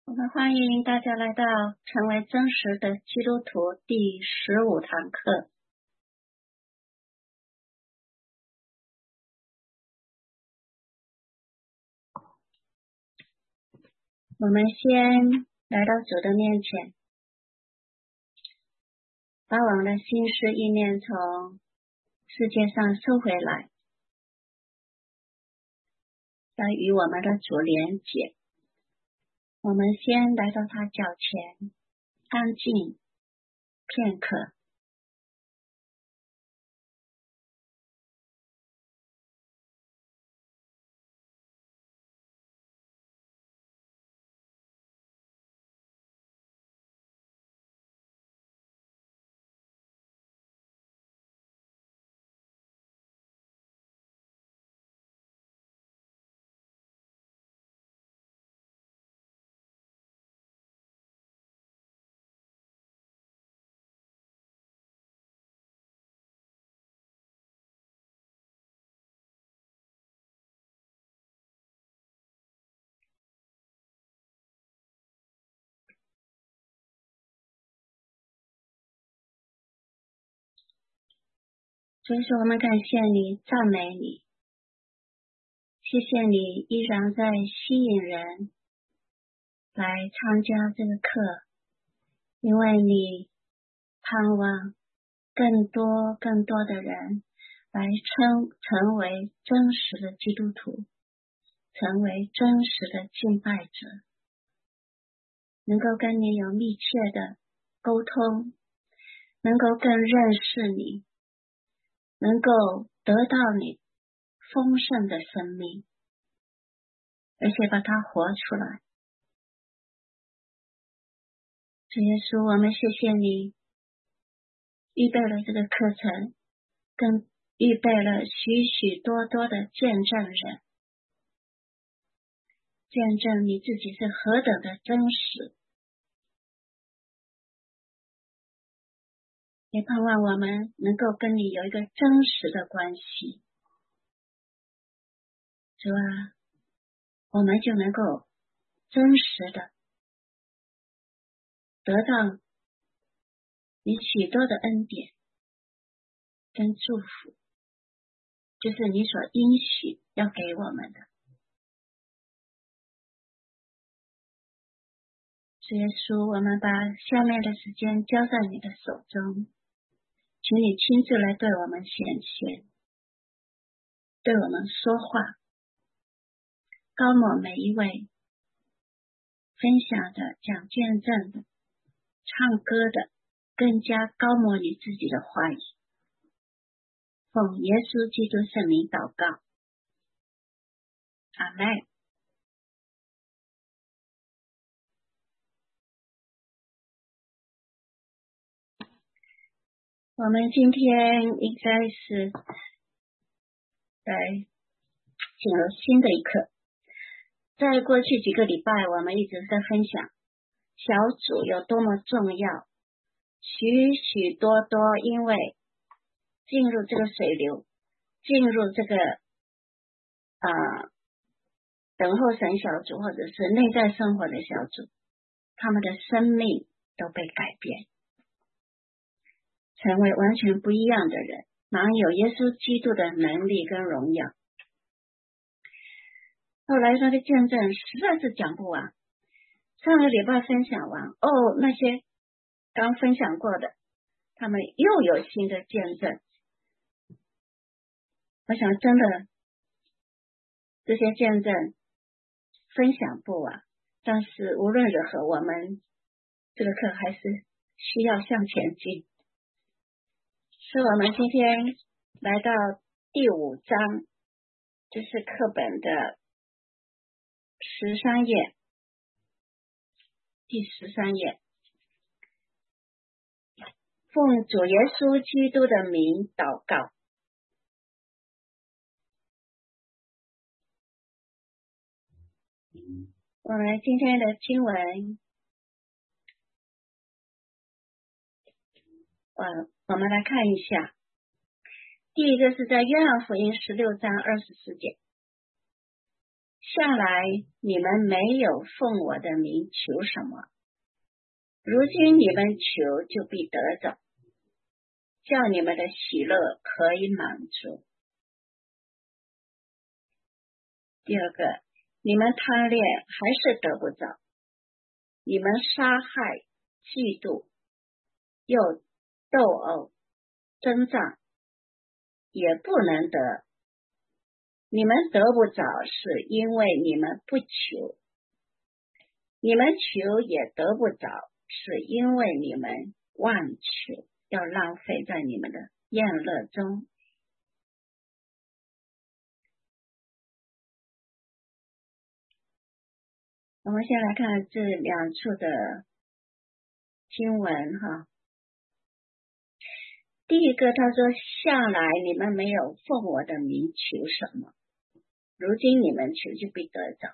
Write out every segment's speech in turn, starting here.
我们欢迎大家来到成为真实的基督徒第15堂课。我们先来到主的面前，把我们的心思意念从世界上收回来，要与我们的主连结。我们先来到他脚前，安静片刻。所以说我们感谢你，赞美你，谢谢你依然在吸引人来参加这个课，因为你盼望更多的人来成为真实的基督徒，成为真实的敬拜者，能够跟你有密切的沟通，能够更认识你，能够得到你丰盛的生命，而且把它活出来。主耶稣，我们谢谢你预备了这个课程，更预备了许许多多的见证人，见证你自己是何等的真实，也盼望我们能够跟你有一个真实的关系。主啊，我们就能够真实的得到你许多的恩典跟祝福，就是你所应许要给我们的。主耶稣，我们把下面的时间交在你的手中，请你亲自来对我们显现，对我们说话，高抹每一位分享的、讲见证的、唱歌的，更加高抹你自己的话语。奉耶稣基督圣名祷告，阿们。我们今天应该是来进入新的一课。在过去几个礼拜，我们一直在分享小组有多么重要，许许多多因为进入这个水流，进入这个等候神小组或者是内在生活的小组，他们的生命都被改变，成为完全不一样的人，满有耶稣基督的能力跟荣耀。后来他的见证实在是讲不完，上个礼拜分享完，那些刚分享过的，他们又有新的见证。我想真的这些见证分享不完，但是无论如何，我们这个课还是需要向前进。所以我们今天来到第5章，这是课本的13页，第13页。奉主耶稣基督的名祷告。我们今天的经文，我们来看一下。第一个是在约翰福音16章24节， 向来你们没有奉我的名求什么，如今你们求就必得着，叫你们的喜乐可以满足。第二个，你们贪恋还是得不着，你们杀害、嫉妒又斗殴、争战也不能得。你们得不着，是因为你们不求；你们求也得不着，是因为你们妄求，要浪费在你们的宴乐中。我们先来看这两处的经文哈。第一个，他说：向来你们没有奉我的名求什么，如今你们求就必得着，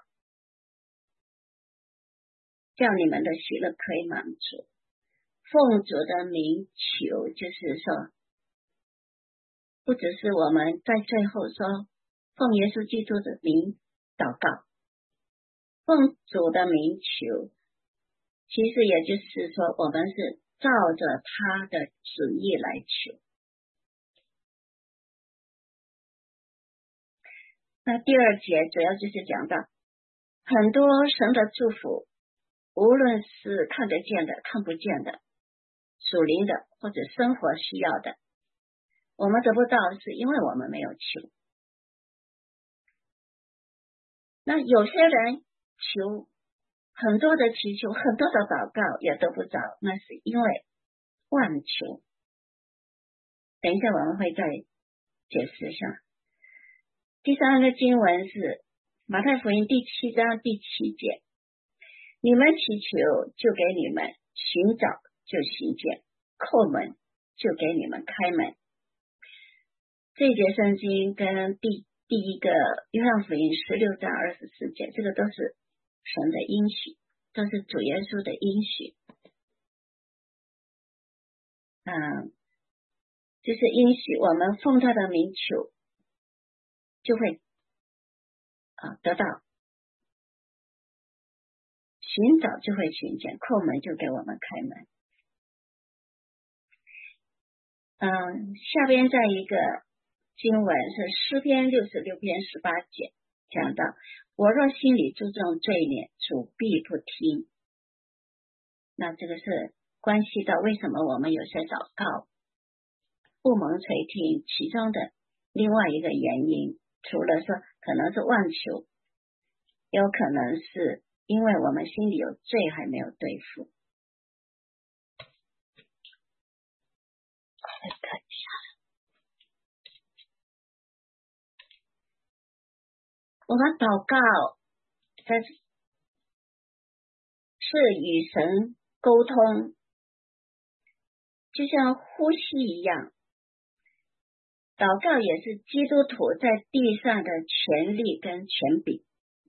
叫你们的喜乐可以满足。奉主的名求，就是说不只是我们在最后说奉耶稣基督的名祷告，奉主的名求，其实也就是说我们是照着他的旨意来求。那第二节主要就是讲到很多神的祝福，无论是看得见的、看不见的、属灵的或者生活需要的，我们得不到是因为我们没有求。那有些人求很多的祈求，很多的祷告也得不着，那是因为妄求。等一下我们会再解释一下。第三个经文是马太福音第7章第7节，你们祈求就给你们，寻找就寻见，叩门就给你们开门。这一节圣经跟第一个约翰福音16章24节，这个都是神的应许，都是主耶稣的应许。就是应许我们奉他的名求就会得到，寻找就会寻见，叩门就给我们开门。下边再一个经文是诗篇66篇18节，讲到我若心里注重罪孽，主必不听。那这个是关系到为什么我们有些祷告不蒙垂听，其中的另外一个原因，除了说可能是妄求，有可能是因为我们心里有罪还没有对付。我们祷告是与神沟通，就像呼吸一样，祷告也是基督徒在地上的权利跟权柄。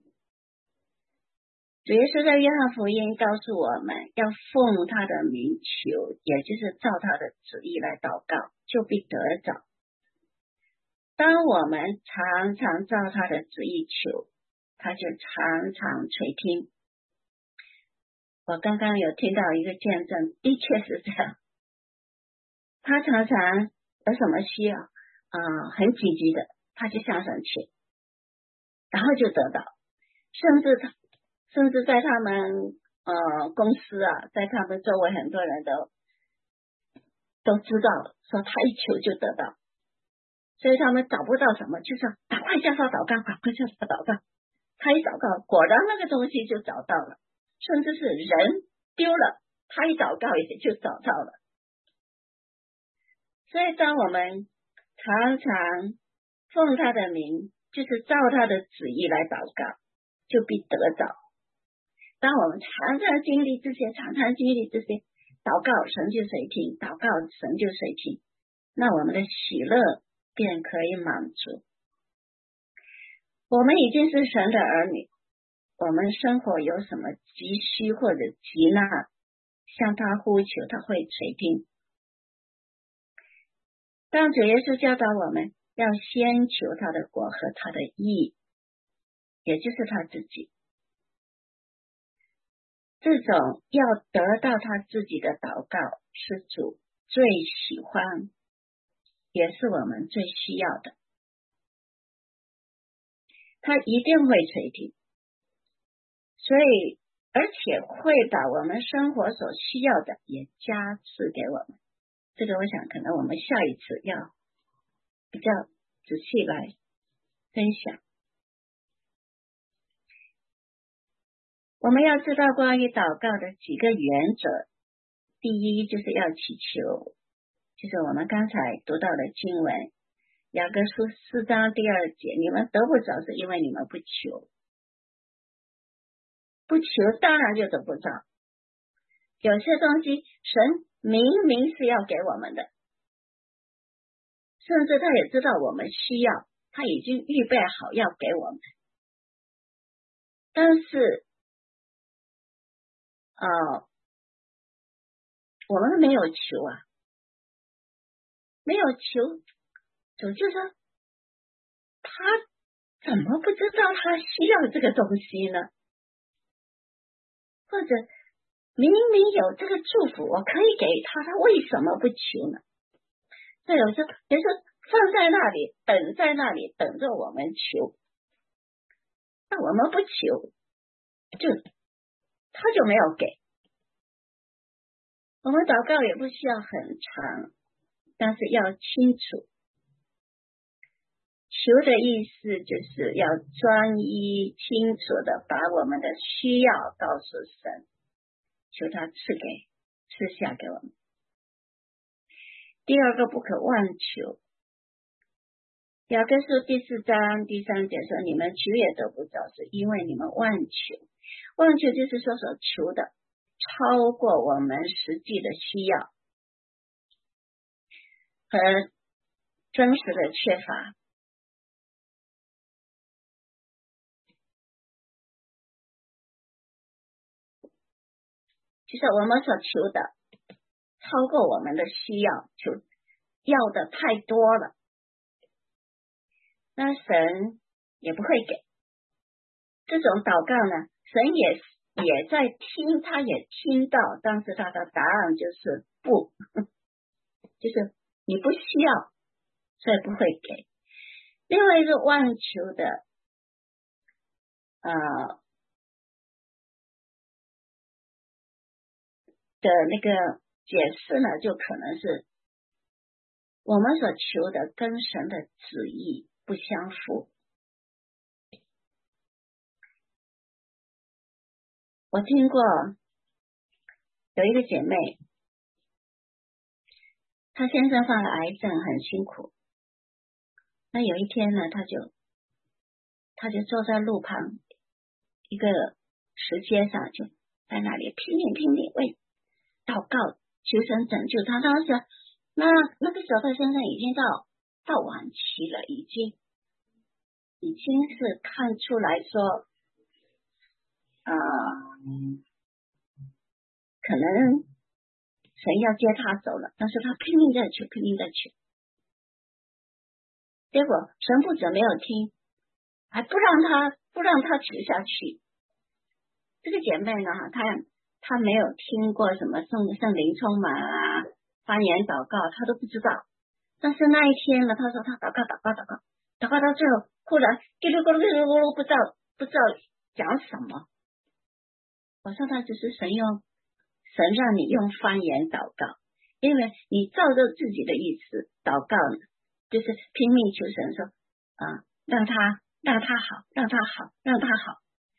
主耶稣在约翰福音告诉我们，要奉他的名求，也就是照他的旨意来祷告，就必得着。当我们常常照他的旨意求，他就常常垂听。我刚刚有听到一个见证，的确是这样。他常常有什么需要很紧急的，他就向上去，然后就得到。甚至在他们公司在他们周围很多人都知道，说他一求就得到，所以他们找不到什么，就说赶快叫他祷告，赶快叫他祷告。他一祷告，果然那个东西就找到了，甚至是人丢了，他一祷告也就找到了。所以当我们常常奉他的名，就是照他的旨意来祷告，就必得着。当我们常常经历这些祷告，神就垂听，祷告神就垂听，那我们的喜乐便可以满足。我们已经是神的儿女，我们生活有什么急需或者急难，向他呼求，他会垂听。当主耶稣教导我们要先求他的国和他的义， 也就是他自己。这种要得到他自己的祷告是主最喜欢，也是我们最需要的。他一定会垂听，所以而且会把我们生活所需要的也加赐给我们。这个我想可能我们下一次要比较仔细来分享。我们要知道关于祷告的几个原则。第一，就是要祈求，就是我们刚才读到的经文雅各书4章第2节，你们得不着是因为你们不求，不求当然就得不着。有些东西神明明是要给我们的，甚至他也知道我们需要，他已经预备好要给我们，但是我们没有求啊，没有求，主就说他怎么不知道他需要这个东西呢？或者明明有这个祝福我可以给他，他为什么不求呢？所以有时候比如说放在那里，等在那里等着我们求，那我们不求，他就没有给。我们祷告也不需要很长，但是要清楚。求的意思就是要专一清楚的把我们的需要告诉神，求他赐下给我们。第二个，不可妄求。雅各书第4章第3节说，你们求也得不着，是因为你们妄求。妄求就是说所求的超过我们实际的需要和真实的缺乏。就是我们所求的超过我们的需要，要的太多了，那神也不会给。这种祷告呢，神也在听，他也听到，但是他的答案就是不，就是你不需要，所以不会给。另外一个妄求的那个解释呢，就可能是我们所求的跟神的旨意不相符。我听过有一个姐妹，她先生患了癌症，很辛苦。那有一天呢，她就坐在路旁一个石阶上，就在那里拼命为祷告求神拯救她。当时那个时候她先生已经到晚期了，已经是看出来说可能神要接他走了，但是他拼命在求，结果神不止没有听，还不让他求下去。这个姐妹呢，她没有听过什么圣灵充满啊，方言祷告，她都不知道。但是那一天呢，她说她祷告到最后，忽然咕噜咕噜不知道讲什么。我说他只是神让你用方言祷告，因为你照着自己的意思祷告呢，就是拼命求神说让他好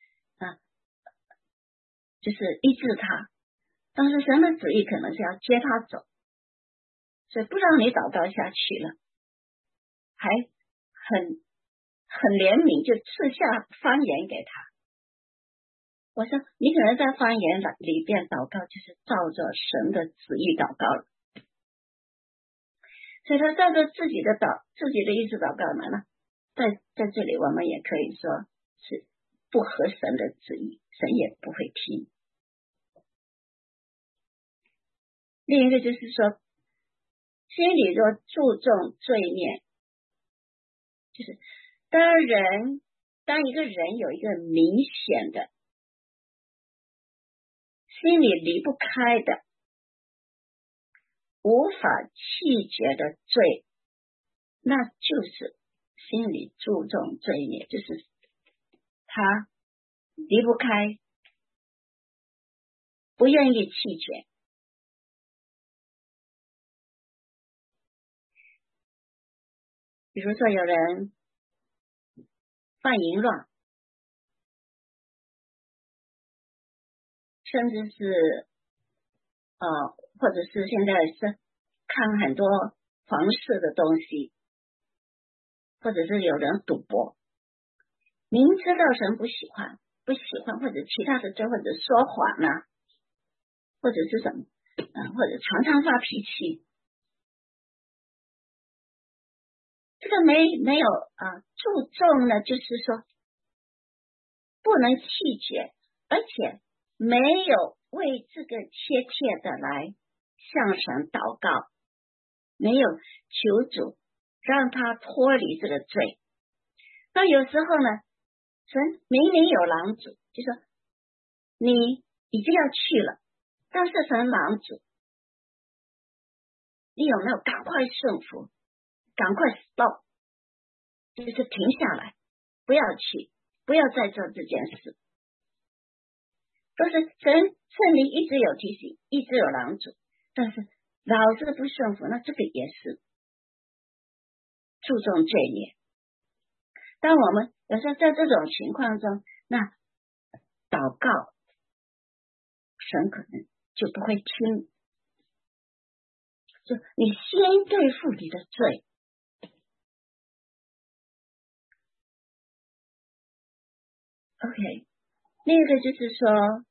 就是医治他。但是神的旨意可能是要接他走，所以不让你祷告下去了，还很怜悯，就赐下方言给他。我说你可能在方言里边祷告，就是照着神的旨意祷告了。所以他照着自己的意思祷告呢，在这里我们也可以说是不合神的旨意，神也不会听。另一个就是说，心里若注重罪孽，就是当人当一个人有一个明显的心里离不开的无法弃绝的罪，那就是心里注重罪孽，就是他离不开，不愿意弃绝。比如说有人犯淫乱，甚至是或者是现在是看很多黄色的东西，或者是有人赌博，明知道神不喜欢，或者其他的罪，或者说谎啊，或者是什么或者常常发脾气，这个没有注重呢，就是说不能弃绝，而且没有为这个切切的来向神祷告，没有求主让他脱离这个罪。那有时候呢，神明明有狼主，就说你已经要去了，但是神狼主，你有没有赶快顺服，赶快 stop， 就是停下来，不要去，不要再做这件事。都是圣灵一直有提醒，一直有狼主，但是老是不顺服，那这个也是注重罪孽。当我们有时候在这种情况中，那祷告神可能就不会听，就你先对付你的罪。OK， 另一个就是说，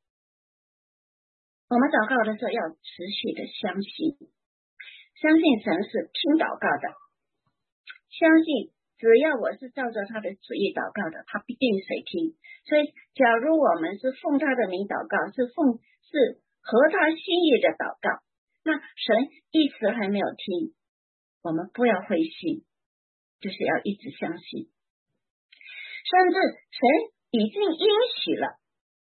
我们祷告的时候要持续的相信神是听祷告的，相信只要我是照着他的旨意祷告的，他必定垂听。所以假如我们是奉他的名祷告，是合他心意的祷告，那神一直还没有听，我们不要灰心，就是要一直相信，甚至神已经应许了，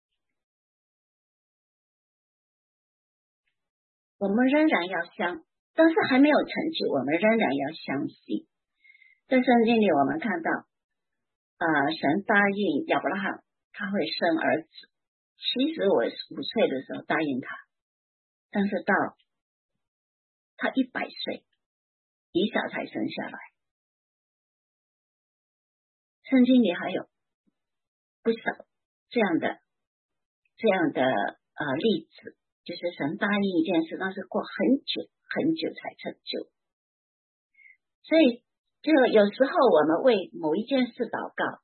我们仍然要但是还没有成就，我们仍然要相信。在圣经里我们看到神答应亚伯拉罕他会生儿子，75岁的时候答应他，但是到他100岁以撒才生下来。圣经里还有不少这样的例子，就是神答应一件事，但是过很久很久才成就。所以就有时候我们为某一件事祷告，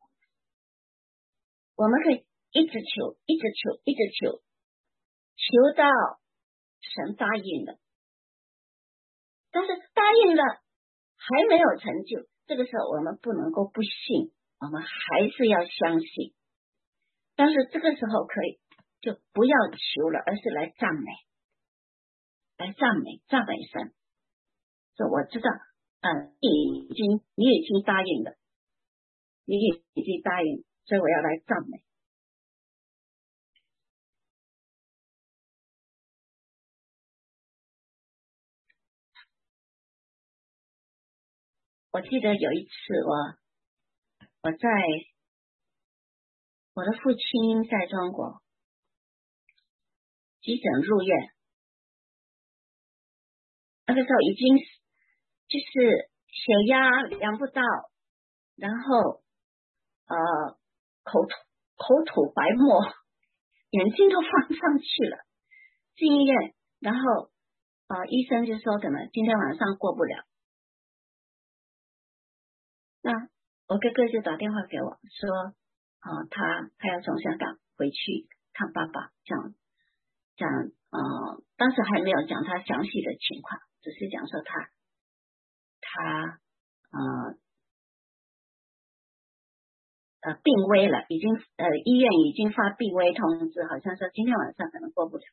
我们可以一直求，一直求，一直求，求到神答应了，但是答应了还没有成就，这个时候我们不能够不信，我们还是要相信。但是这个时候可以就不要求了，而是来赞美神。说我知道你已经答应了，你已经答应，所以我要来赞美。我记得有一次我在我的父亲在中国急诊入院，那个时候已经就是血压量不到，然后口吐白沫，眼睛都放上去了，进医院，然后医生就说可能今天晚上过不了。那我哥哥就打电话给我说他要从香港回去看爸爸，讲当时还没有讲他详细的情况，只是讲说他病危了，已经医院已经发病危通知，好像说今天晚上可能过不了。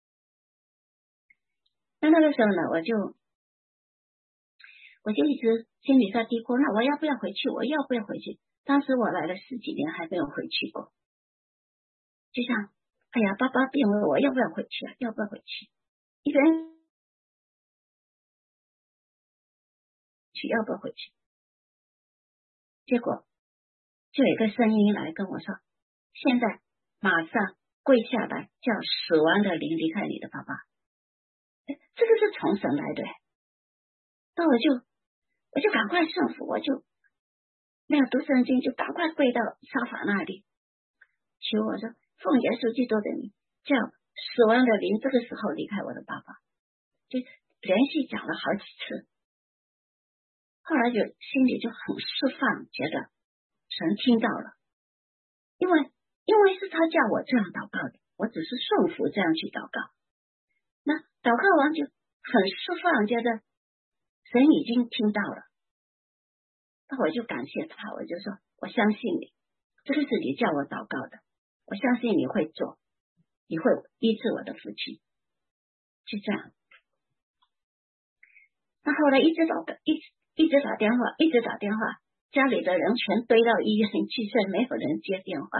那个时候呢，我就一直心里在嘀咕，那我要不要回去？ 当时我来了10几年还没有回去过，就想哎呀，爸爸变为我要不要回去啊？要不要回去？一边去要不要回去？结果就有一个声音来跟我说，现在马上跪下来，叫死亡的灵离开你的爸爸。这个是从神来的，那我就赶快顺服，我就没有读圣经，就赶快跪到沙发那里，求我说奉耶稣基督的名，叫死亡的灵这个时候离开我的爸爸，就连续讲了好几次。后来就心里就很释放，觉得神听到了，因为是他叫我这样祷告的，我只是顺服这样去祷告。那祷告完就很释放，觉得神已经听到了，那我就感谢他，我就说我相信你，这个是你叫我祷告的，我相信你会做，你会医治我的父亲，就这样。那后来一直打电话，家里的人全堆到医院去，所以没有人接电话。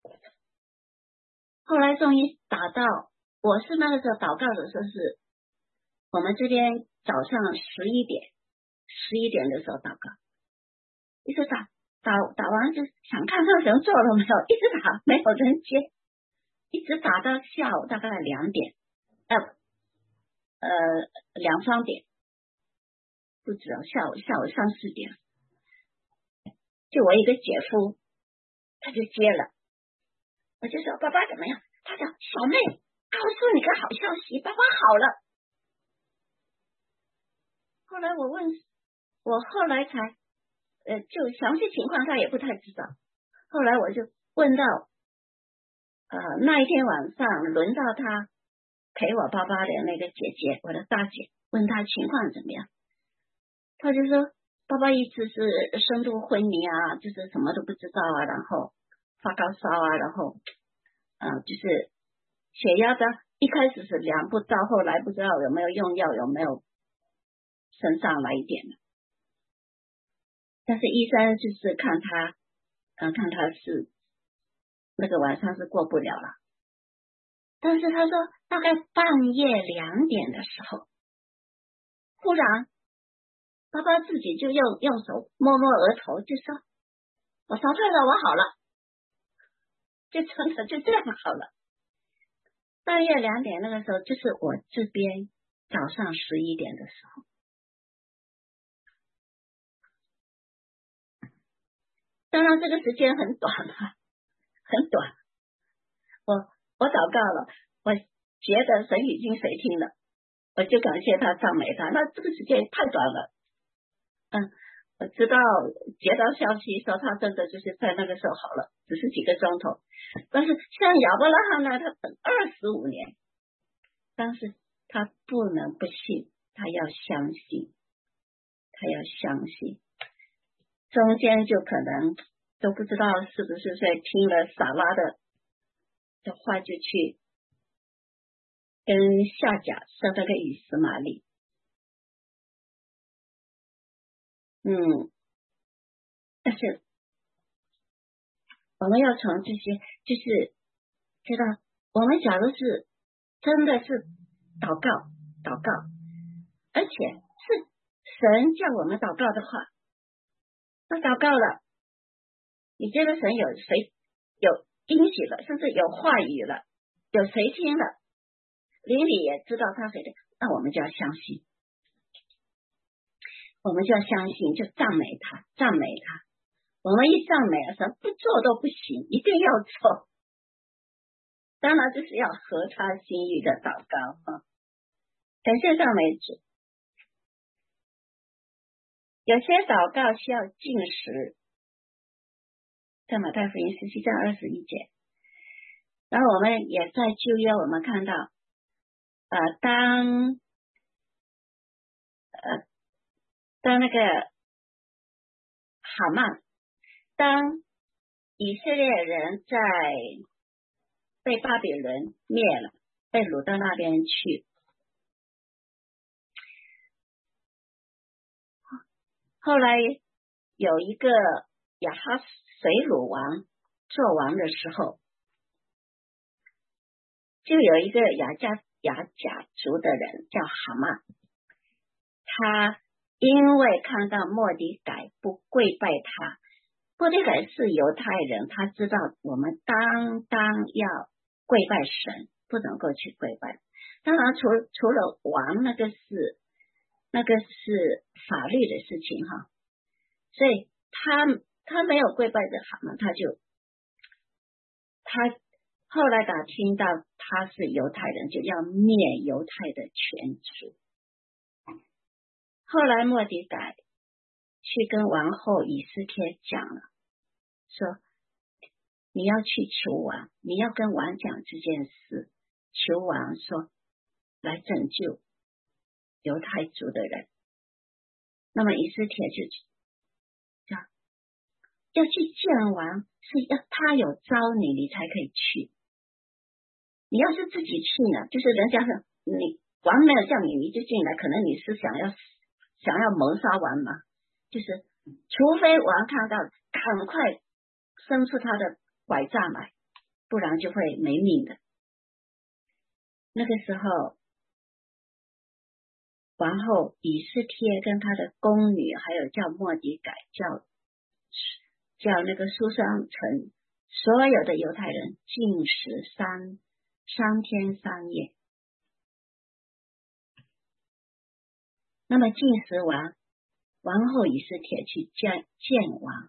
后来终于打到，我是那个时候祷告的时候是我们这边早上11点的时候祷告，一直打完就想看看人做了没有，一直打没有人接，一直打到下午大概2点2、3点，不止哦，下午3、4点，就我一个姐夫他就接了，我就说爸爸怎么样？他讲小妹告诉你个好消息，爸爸好了。后来我后来才就详细情况他也不太知道，后来我就问到那一天晚上轮到他陪我爸爸的那个姐姐，我的大姐，问他情况怎么样，他就说爸爸一直是深度昏迷啊，就是什么都不知道啊，然后发高烧啊，然后就是血压的一开始是量不到，后来不知道有没有用药，有没有升上来一点的，但是医生就是看他是那个晚上是过不了了，但是他说大概半夜2点的时候，忽然爸爸自己就用手摸摸额头，就说我烧退了，我好了，就真的就这样好了。半夜2点那个时候，就是我这边早上11点的时候。当然这个时间很短啊，很短。我祷告了，我觉得神已经垂听了，我就感谢他，赞美他。那这个时间太短了，我知道接到消息说他真的就是在那个时候好了，只是几个钟头。但是像亚伯拉罕呢，他等25年，但是他不能不信，他要相信，中间就可能都不知道是不是在听了撒拉的话，就去跟夏甲生了个以实玛利。但是我们要从这些就是知道，我们假如是真的是祷告，而且是神叫我们祷告的话，那祷告了，你觉得神有应许了，甚至有话语了，有谁听了，邻里也知道他谁的，那我们就要相信，就赞美他。我们一赞美神，不做都不行，一定要做。当然就是要合他心意的祷告啊！感谢赞美主。有些祷告需要禁食，在马太福音17章21节。然后我们也在旧约，我们看到当那个哈曼，当以色列人在被巴比伦灭了，被掳到那边去，后来有一个亚哈水鲁王做王的时候，就有一个雅甲族的人叫哈曼，他因为看到末底改不跪拜他，末底改是犹太人，他知道我们当要跪拜神，不能够去跪拜。当然除了王那个是法律的事情哈，所以他没有跪拜的哈曼，他后来打听到他是犹太人，就要灭犹太的全族。后来末底改去跟王后以斯帖讲了，说你要去求王，你要跟王讲这件事，求王说来拯救犹太族的人。那么以斯帖就讲要去见王，是要他有招你，你才可以去。你要是自己去呢，就是人家说你王没有叫你就进来，可能你是想要谋杀王嘛，就是除非王看到赶快伸出他的拐杖来，不然就会没命的。那个时候王后以斯帖跟他的宫女还有叫末底改叫那个书珊城所有的犹太人禁食三天3夜。那么禁食完，王后以斯帖去见王，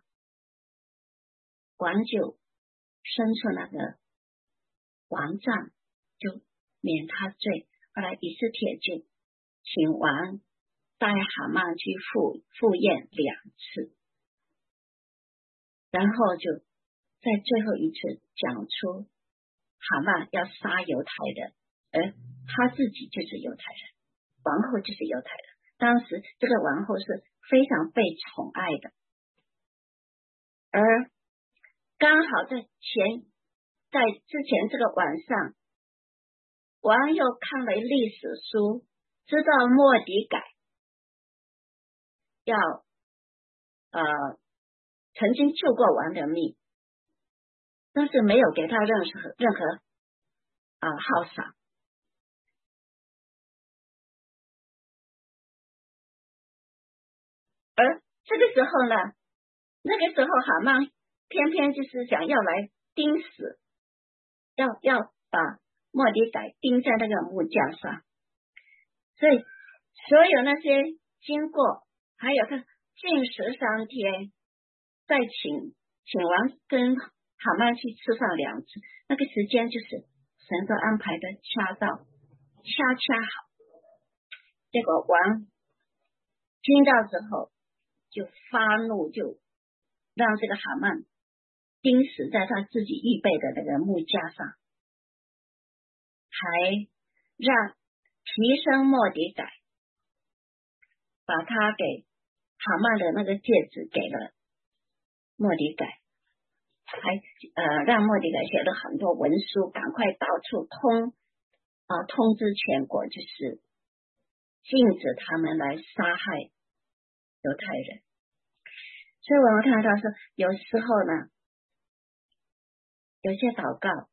王就伸出那个王杖，就免他罪。后来以斯帖就请王带哈曼去赴宴2次，然后就在最后一次讲出哈曼要杀犹太人，而他自己就是犹太人，王后就是犹太人。当时这个王后是非常被宠爱的，而刚好在之前这个晚上，王又看了历史书，知道末底改要曾经救过王的命，但是没有给他任何好赏。而这个时候呢，那个时候哈曼偏偏就是想要来钉死，要把末底改钉在那个木架上，所以所有那些经过，还有他禁食3天，再请王跟哈曼去吃饭2次，那个时间就是神都安排的恰好。结果王听到之后就发怒，就让这个哈曼钉死在他自己预备的那个木架上，还让提升末底改把他给哈曼的那个戒指给了末底改，还让末底改写了很多文书，赶快到处通知全国，就是禁止他们来杀害犹太人。所以我们看到说，有时候呢，有些祷告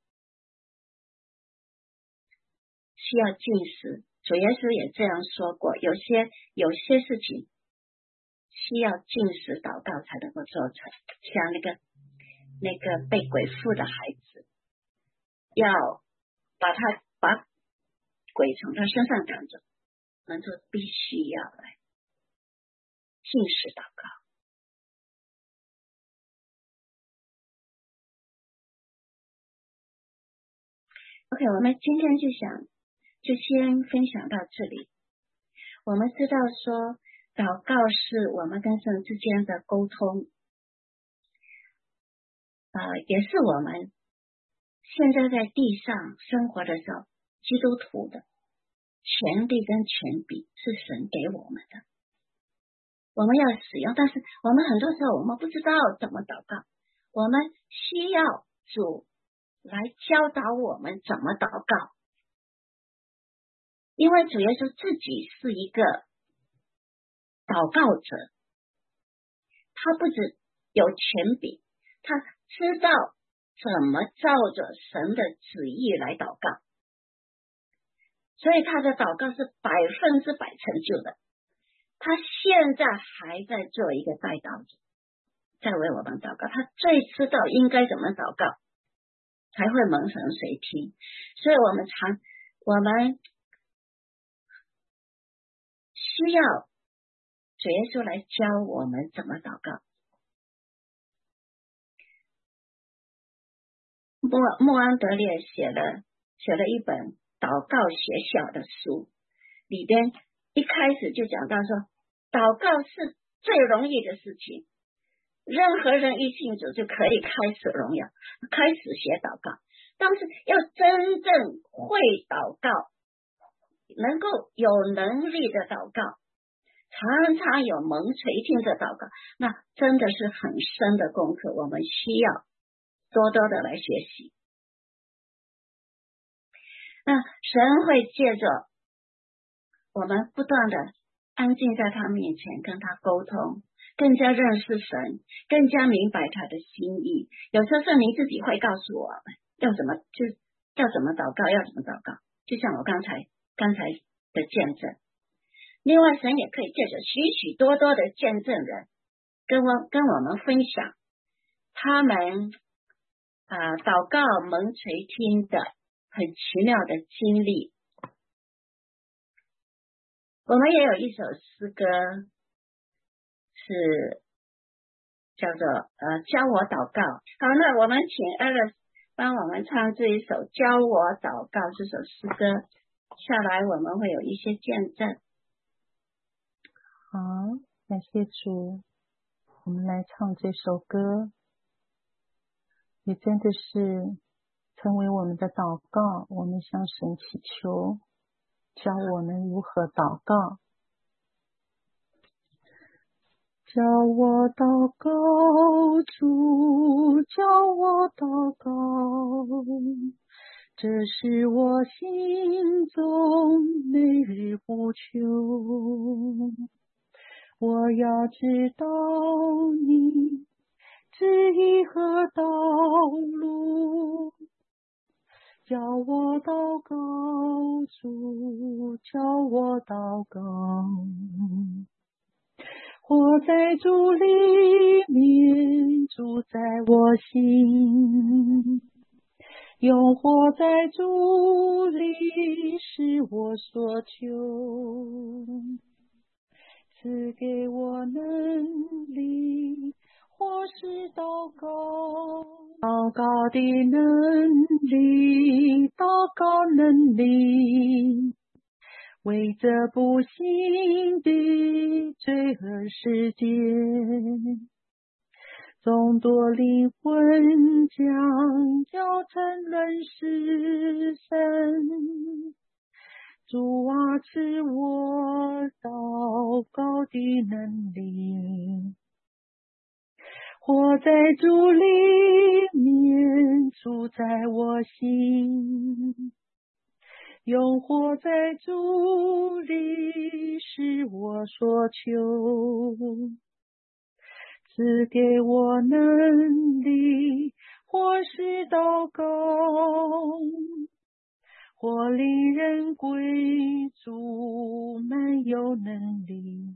需要禁食，主耶稣也这样说过，有些事情需要禁食祷告才能够做成，像那个被鬼附的孩子，要把鬼从他身上赶走，那就必须要来禁食祷告。OK， 我们今天就先分享到这里。我们知道说，祷告是我们跟神之间的沟通，也是我们现在在地上生活的时候，基督徒的权利跟权柄是神给我们的，我们要使用。但是我们很多时候我们不知道怎么祷告，我们需要主来教导我们怎么祷告，因为主耶稣自己是一个祷告者，他不止有权柄，他知道怎么照着神的旨意来祷告，所以他的祷告是100%成就的。他现在还在做一个代祷者，在为我们祷告，他最知道应该怎么祷告才会蒙神垂听，所以我们需要主耶稣来教我们怎么祷告。穆安德烈写了一本祷告学校的书，里边一开始就讲到说，祷告是最容易的事情，任何人一信主就可以开始学祷告，但是要真正会祷告，能够有能力的祷告，常常有蒙垂听的祷告，那真的是很深的功课，我们需要多多的来学习。那神会借着我们不断的安静在他面前跟他沟通，更加认识神，更加明白他的心意。有时候圣灵自己会告诉我们要怎么祷告，要怎么祷告，就像我刚才的见证。另外神也可以借着许许多多的见证人跟我们分享他们祷告蒙垂听的很奇妙的经历。我们也有一首诗歌是叫做教我祷告。好，那我们请 Alice 帮我们唱这一首教我祷告这首诗歌，下来我们会有一些见证。 好，感谢主，我们来唱这首歌，也真的是成为我们的祷告，我们向神祈求，教我们如何祷告。教我祷告，主，教我祷告，这是我心中每日不求。我要知道你旨意和道路，教我祷告，主，教我祷告。活在主里面，住在我心，永活在主里是我所求。赐给我能力，或是祷告的能力，祷告能力，为这不幸的罪恶世界，众多灵魂将要沉沦失神。主啊，赐我祷告的能力，活在主里面，住在我心，永活在主里是我所求。赐给我能力，或是祷告，或令人归主，满有能力。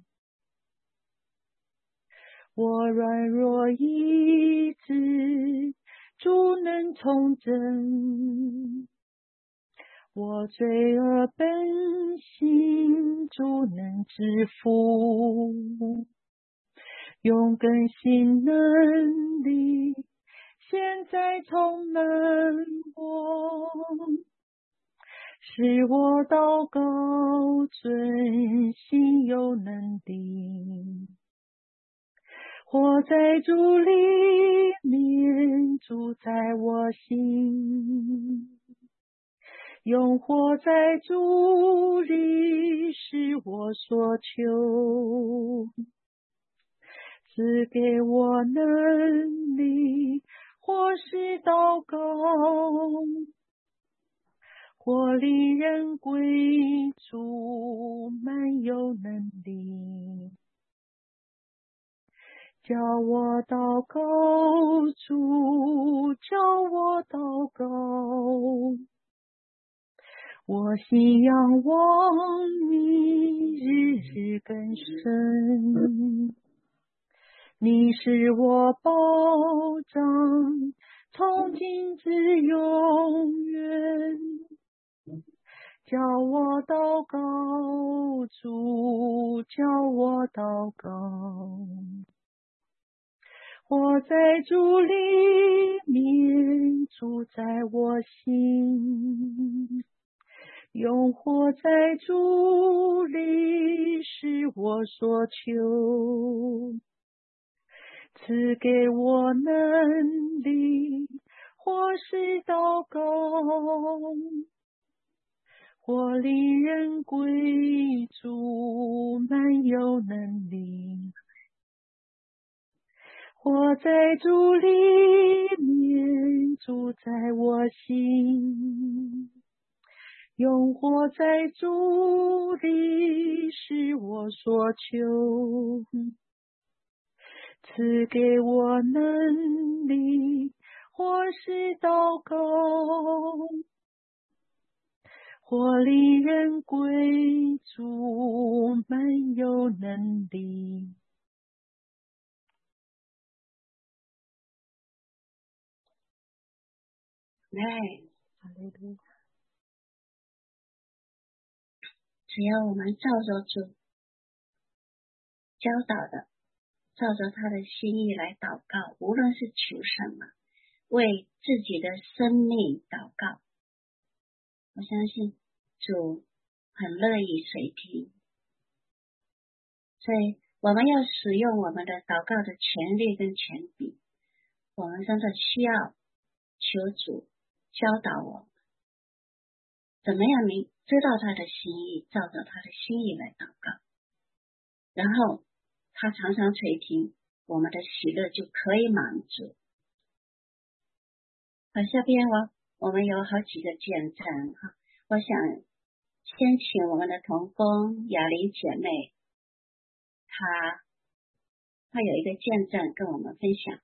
我软弱意志，主能重整。我罪恶本性，主能制服。用更新能力，现在充满我，使我祷告遵行有能力。活在主里面，住在我心，永活在主里是我所求。赐给我能力，或是祷告，或令人归主，满有能力。 教我祷告，主教我祷告，我心仰望你，日日更深。你是我保障，从今至永远。教我祷告，主教我祷告，活在主里面，住在我心，永活在主里是我所求，赐给我能力，或是祷告，或令人归主，满有能力，活在主里面，住在我心，永活在主里是我所求，赐给我能力，或是祷告，或令人归主，满有能力。 哈利路亚。只要我们照着主教导的，照着他的心意来祷告，无论是求什么，为自己的生命祷告，我相信主很乐意垂听。所以我们要使用我们的祷告的权利跟权柄，我们真的需要求主教导我们怎么样知道他的心意，照着他的心意来祷告，然后他常常垂听，我们的喜乐就可以满足。好，下边我们有好几个见证哈，我想先请我们的同工雅玲姐妹，她有一个见证跟我们分享。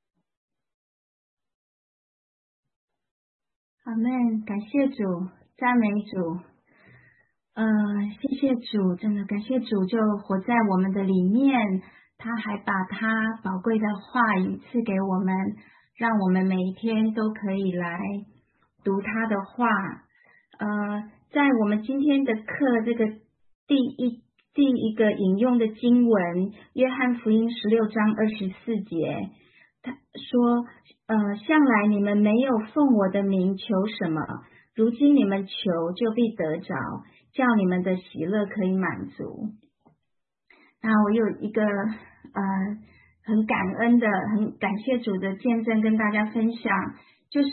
阿们，感谢主，赞美主。谢谢主，真的感谢主，就活在我们的里面，他还把他宝贵的话语赐给我们，让我们每一天都可以来读他的话。在我们今天的课，这个第一个引用的经文，约翰福音16章24节，他说，向来你们没有奉我的名求什么，如今你们求就必得着，叫你们的喜乐可以满足。那我有一个很感恩的、很感谢主的见证跟大家分享，就是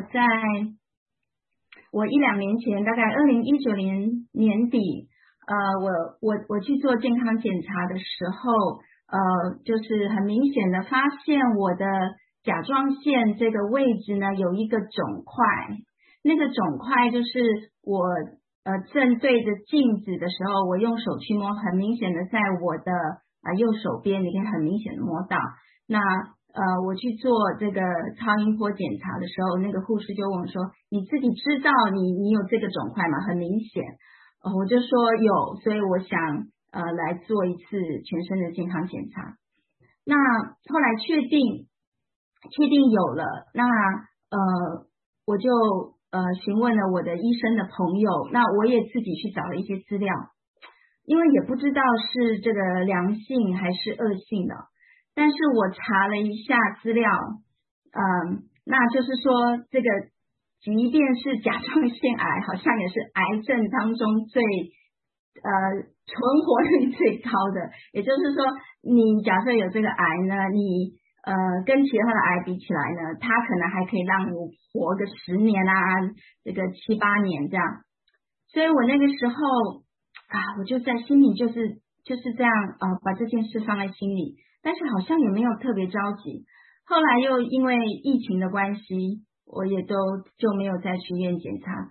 我1-2年前，大概2019年年底，我去做健康检查的时候，就是很明显的发现我的甲状腺这个位置呢有一个肿块，那个肿块就是我正对着镜子的时候，我用手去摸，很明显的在我的右手边，你可以很明显的摸到。那我去做这个超音波检查的时候，那个护士就问我说，你自己知道你有这个肿块吗？很明显。我就说有，所以我想来做一次全身的健康检查。那后来确定有了，那我就询问了我的医生的朋友，那我也自己去找了一些资料，因为也不知道是这个良性还是恶性的，但是我查了一下资料，那就是说这个即便是甲状腺癌，好像也是癌症当中最存活率最高的，也就是说你假设有这个癌呢，你跟其他的癌比起来呢，它可能还可以让你活个10年啊，这个7-8年这样。所以我那个时候我就在心里就是这样把这件事放在心里，但是好像也没有特别着急。后来又因为疫情的关系，我也就没有再去医院检查。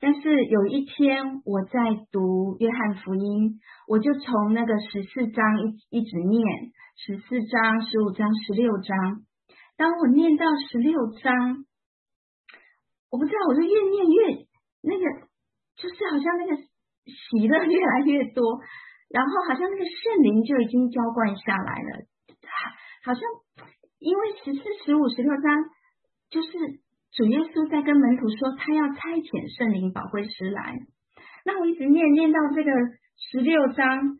但是有一天我在读约翰福音，我就从那个14章一直念14章、15章、16章。当我念到16章，我不知道，我就越念越那个，就是好像那个喜乐越来越多，然后好像那个圣灵就已经浇灌下来了，好像因为14、15、16章就是主耶稣在跟门徒说他要差遣圣灵保惠师来。那我一直念到这个16章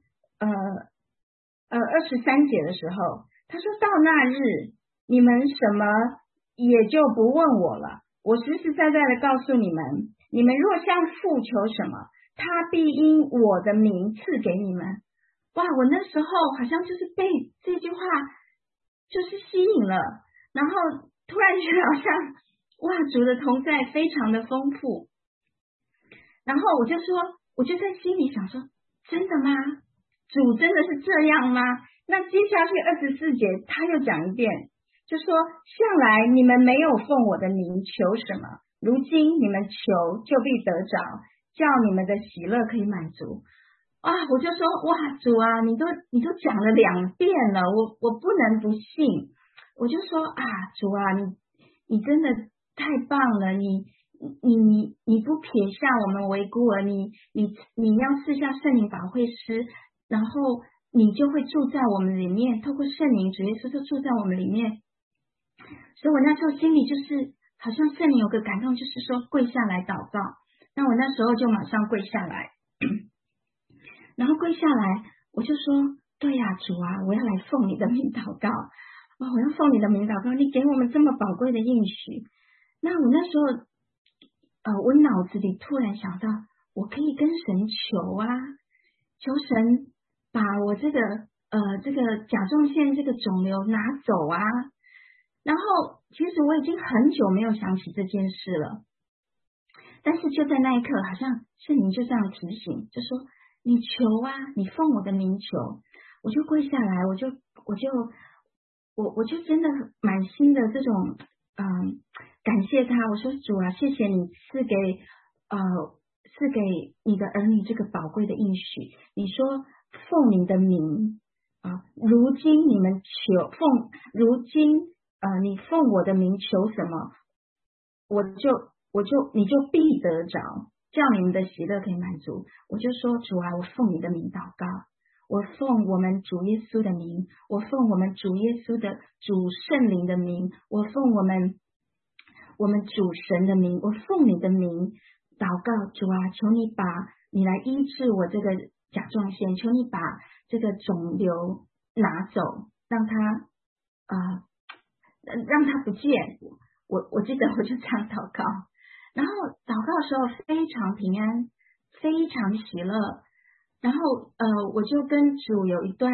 23节的时候，他说到那日你们什么也就不问我了，我实实在在的告诉你们，你们若向父求什么，他必因我的名赐给你们。哇，我那时候好像就是被这句话就是吸引了，然后突然觉得好像哇，主的同在非常的丰富。然后我就在心里想说，真的吗？主真的是这样吗？那接下去24节他又讲一遍，就说向来你们没有奉我的名求什么，如今你们求就必得着，叫你们的喜乐可以满足。啊，我就说哇，主啊，你都讲了2遍了，我不能不信。我就说啊，主啊，你真的太棒了，你不撇下我们为孤儿，你要赐下圣灵保惠师，然后你就会住在我们里面，透过圣灵，主耶稣就住在我们里面。所以我那时候心里就是好像圣灵有个感动，就是说跪下来祷告。那我那时候就马上跪下来，然后跪下来我就说，对呀，主啊，我要来奉你的名祷告，我要奉你的名祷告，你给我们这么宝贵的应许。那我那时候我脑子里突然想到，我可以跟神求啊，求神把我这个甲状腺这个肿瘤拿走啊。然后其实我已经很久没有想起这件事了，但是就在那一刻，好像圣灵就这样提醒，就说你求啊，你奉我的名求。我就跪下来，我就真的满心的这种感谢他。我说主啊，谢谢你赐给你的儿女这个宝贵的应许。你说奉你的名如今你们你奉我的名求什么，你就必得着，叫你们的喜乐可以满足。我就说主啊，我奉你的名祷告，我奉我们主耶稣的名，我奉我们主耶稣的主圣灵的名，我奉我们主神的名，我奉你的名祷告。主啊，求你来医治我这个甲状腺，求你把这个肿瘤拿走，让它不见。我记得我就这样祷告，然后祷告的时候非常平安，非常喜乐。然后我就跟主有一段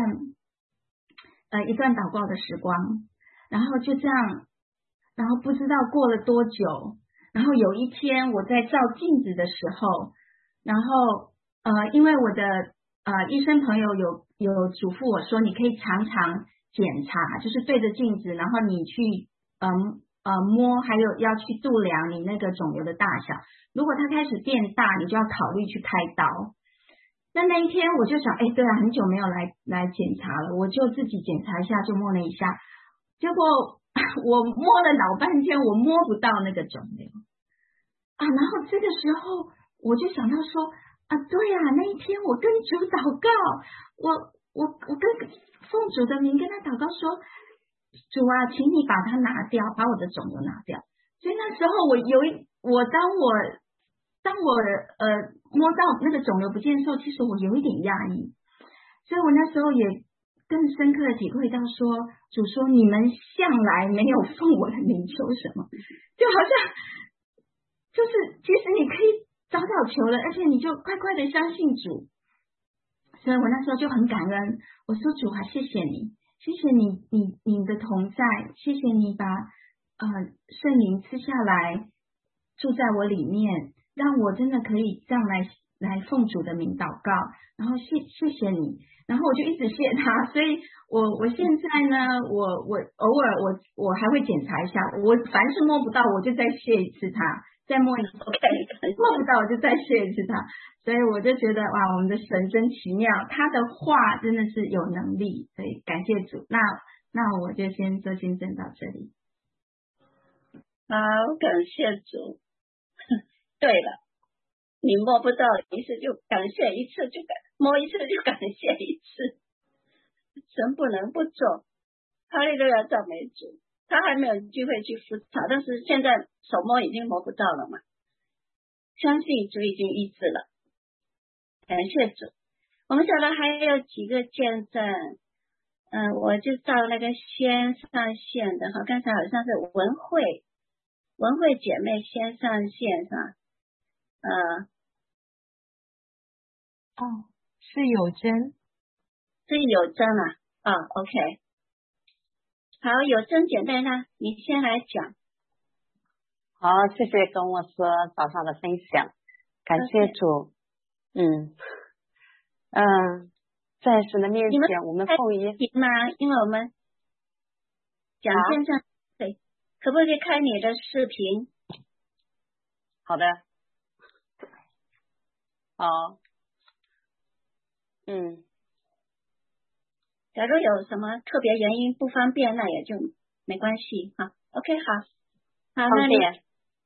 祷告的时光，然后就这样，然后不知道过了多久，然后有一天我在照镜子的时候，然后因为我的医生朋友有嘱咐我说，你可以常常检查，就是对着镜子，然后你去摸，还有要去度量你那个肿瘤的大小，如果它开始变大，你就要考虑去开刀。那一天我就想，对啊，很久没有来检查了，我就自己检查一下，就摸了一下，结果我摸了老半天，我摸不到那个肿瘤然后这个时候我就想到说对啊，那一天我跟主祷告，我跟奉主的名跟他祷告说，主啊，请你把它拿掉，把我的肿瘤拿掉。所以那时候当我摸到那个肿瘤不见的时候，其实我有一点压抑，所以我那时候也更深刻的体会到说，主说你们向来没有奉我的名求什么，就好像就是其实你可以早早求了，而且你就快快的相信主。所以我那时候就很感恩，我说主啊，谢谢你，谢谢你的同在，谢谢你把圣灵赐下来住在我里面，让我真的可以这样来来奉主的名祷告，然后谢谢你，然后我就一直谢他，所以我现在呢，我偶尔我还会检查一下，我凡是摸不到我就再谢一次他，再摸一次摸不到我就再谢一次他，所以我就觉得哇，我们的神真奇妙，他的话真的是有能力，所以感谢主。那我就先做见证到这里。 好，感谢主。对了，你摸不到一次就感谢一次，摸一次就感谢一次，神不能不做。哈利路亚，赞美主。他还没有机会去复查，但是现在手摸已经摸不到了嘛，相信主已经医治了，感谢主。我们晓得还有几个见证，我就到那个先上线的哈，刚才好像是文慧姐妹先上线上， 是有真， 是有真啊，OK， 好，有真姐妹呢，你先来讲。 好，谢谢跟我说早上的分享，感谢主。在神的面前，我们奉耶吗？因为我们讲见证，对，可不可以开你的视频？ 好的，好， 假如有什么特别原因不方便，那也就没关系哈。OK， 好， 方便。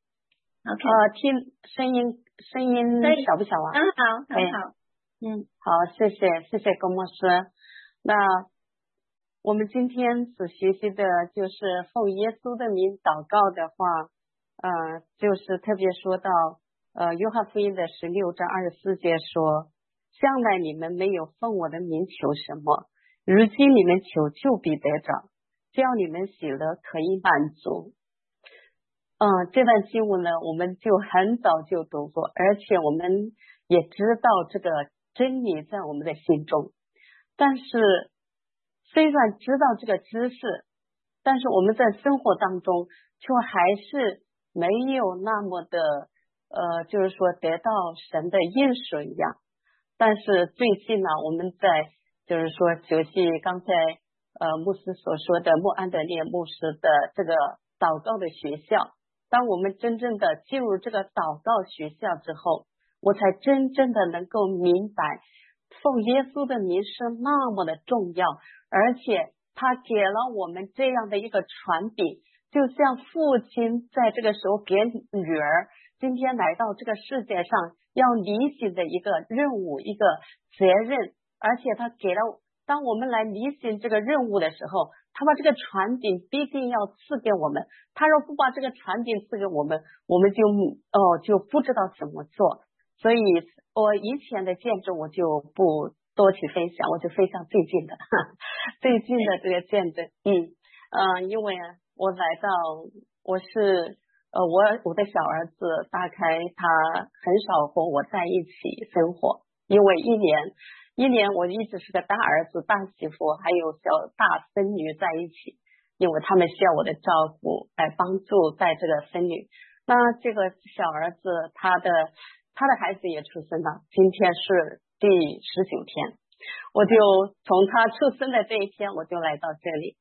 OK， 听声音小不小啊？ 很好。 好，谢谢郭牧师。那我们今天所学习的就是奉耶稣的名祷告的话，就是特别说到约翰福音的16章24节说，向来你们没有奉我的名求什么，如今你们求就必得着，叫你们喜乐可以满足。这段经文呢，我们就很早就读过，而且我们也知道这个真理在我们的心中。但是虽然知道这个知识，但是我们在生活当中却还是没有那么的就是说得到神的应许一样。但是最近呢，我们在就是说学习刚才牧师所说的穆安德烈牧师的这个祷告的学校，当我们真正的进入这个祷告学校之后，我才真正的能够明白奉耶稣的名是那么的重要，而且他给了我们这样的一个传递，就像父亲在这个时候给女儿今天来到这个世界上要履行的一个任务，一个责任，而且他给了当我们来履行这个任务的时候，他把这个传递必定要赐给我们，他若不把这个传递赐给我们，我们就不知道怎么做。所以我以前的见证我就不多去分享，我就分享最近的这个见证。因为我来到我是我的小儿子大概他很少和我在一起生活，因为一年我一直是个大儿子大媳妇还有大孙女在一起，因为他们需要我的照顾来帮助带这个孙女。那这个小儿子他的孩子也出生了，今天是第19天，我就从他出生的这一天我就来到这里，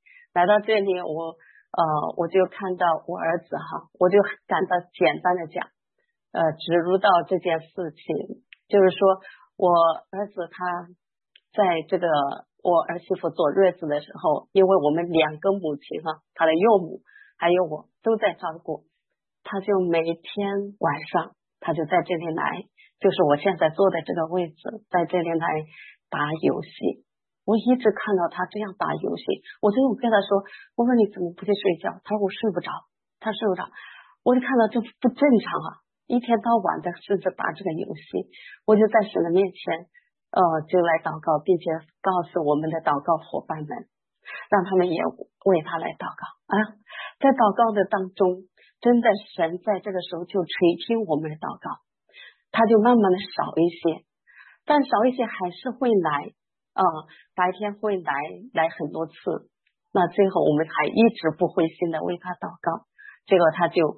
我就看到我儿子我就感到简单的讲植入到这件事情，就是说我儿子他在这个我儿媳妇坐月子的时候，因为我们2个母亲他的幼母还有我都在照顾，他就每天晚上他就在这里来，就是我现在坐的这个位置，在这里来打游戏。我一直看到他这样打游戏，我就跟他说，我说你怎么不去睡觉？他说我睡不着，我就看到这不正常一天到晚的甚至打这个游戏。我就在神的面前就来祷告，并且告诉我们的祷告伙伴们，让他们也为他来祷告在祷告的当中，真的神在这个时候就垂听我们的祷告，他就慢慢的少一些，但少一些还是会来白天会来很多次。那最后我们还一直不灰心的为他祷告，结果他就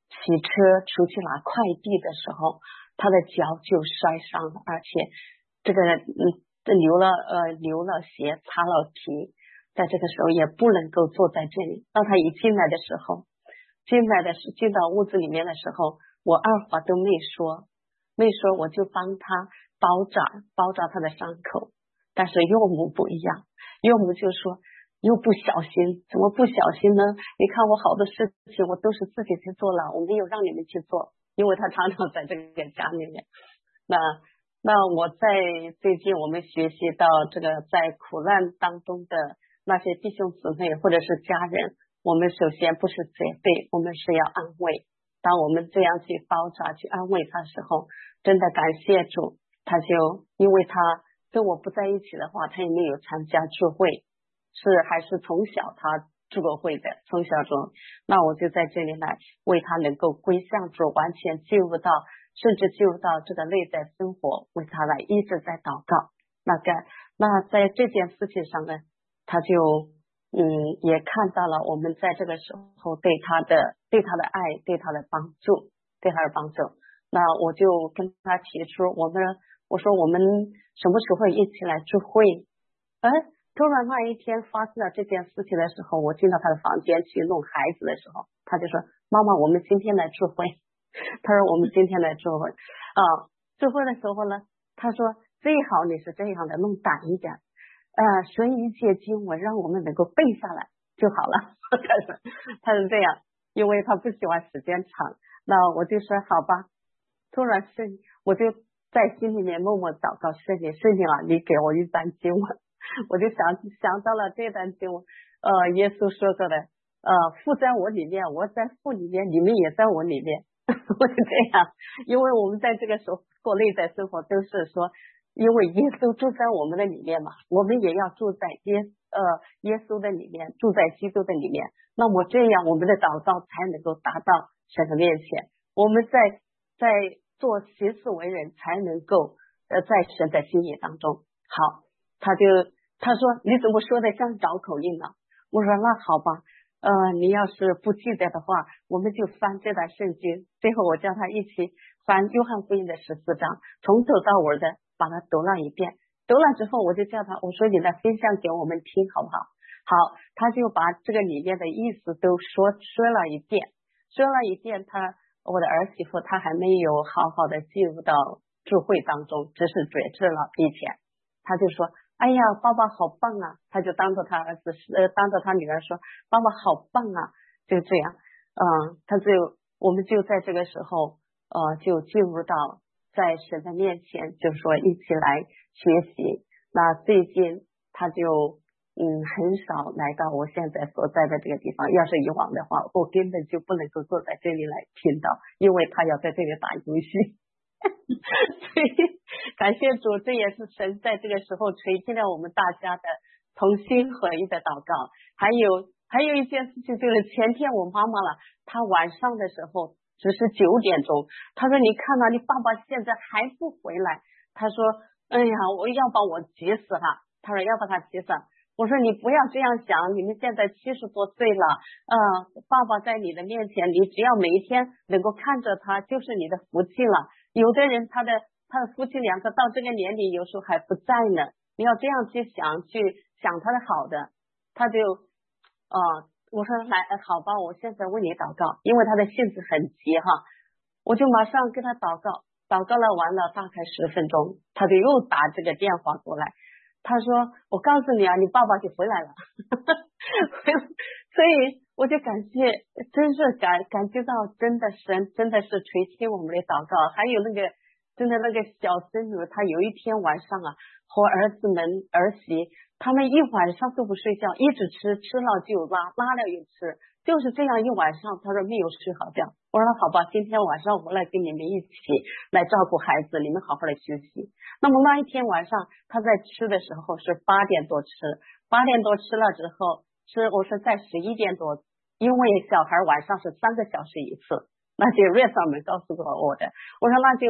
骑车出去拿快递的时候，他的脚就摔伤了，而且这个流了血，擦了皮，在这个时候也不能够坐在这里。当他一进来的时候，进到屋子里面的时候，我二话都没说，我就帮他包扎他的伤口。但是岳母不一样，岳母就说又不小心，怎么不小心呢？你看我好多事情我都是自己去做了，我没有让你们去做，因为他常常在这个家里面。那我在最近我们学习到这个在苦难当中的那些弟兄姊妹或者是家人，我们首先不是责备，我们是要安慰。当我们这样去包扎去安慰他的时候，真的感谢主，他就因为他跟我不在一起的话，他也没有参加聚会，还是从小他聚过会的，从小中，那我就在这里来为他能够归向主，完全进入到甚至进入到这个内在生活，为他来一直在祷告。那在这件事情上呢，他就也看到了我们在这个时候对他的爱，对他的帮助。那我就跟他提出我说我们什么时候一起来聚会？突然那一天发生了这件事情的时候，我进到他的房间去弄孩子的时候，他就说妈妈我们今天来聚会。他说我们今天来聚会聚会的时候呢，他说最好你是这样的，弄短一点神一切经文让我们能够背下来就好了。他是这样，因为他不喜欢时间长。那我就说好吧，突然我就在心里面默默祷告，圣灵啊，你给我一段经文。我就想到了这段经文，耶稣说过的父在我里面，我在父里面，你们也在我里面。我就这样，因为我们在这个时候过内在生活都是说，因为耶稣住在我们的里面嘛，我们也要住在耶稣的里面，住在基督的里面。那么这样我们的祷告才能够达到神的面前，我们在做行事为人才能够在神的心意当中。好，他说你怎么说的像绕口令呢？我说那好吧，你要是不记得的话，我们就翻这段圣经。最后我叫他一起翻约翰福音的14章，从头到尾的把它读了一遍。读了之后我就叫他，我说你来分享给我们听好不好？好，他就把这个里面的意思都说了一遍。我的儿媳妇她还没有好好的进入到聚会当中，只是觉知了以前，他就说哎呀爸爸好棒啊，他就当着他女儿说爸爸好棒啊，就这样我们就在这个时候就进入到在神的面前，就是说一起来学习。那最近他就很少来到我现在所在的这个地方，要是以往的话我根本就不能够坐在这里来听到，因为他要在这里打游戏。所以感谢主，这也是神在这个时候垂听了我们大家的同心合一的祷告。还有一件事情，就是前天我妈妈了，她晚上的时候只是9点钟，她说你看到你爸爸现在还不回来，她说哎呀我要把我急死了，她说要把他急死了。我说你不要这样想，你们现在70多岁了爸爸在你的面前，你只要每一天能够看着他就是你的福气了。有的人他的夫妻两个到这个年龄有时候还不在呢，你要这样去想他的好的。他就我说来好吧，我现在为你祷告，因为他的性子很急哈，我就马上跟他祷告了，完了大概10分钟，他就又打这个电话过来，他说我告诉你啊，你爸爸就回来了。所以我就感谢，真是感觉到真的神真的是垂听我们的祷告。还有那个小孙女，她有一天晚上和儿子们儿媳他们一晚上都不睡觉，一直吃了就拉了又吃，就是这样一晚上，他说没有睡好觉。我说好吧，今天晚上我来跟你们一起来照顾孩子，你们好好的休息。那么那一天晚上他在吃的时候是8点多吃了之后我说在11点多，因为小孩晚上是3个小时一次，那就瑞嫂们告诉过我的，我说那就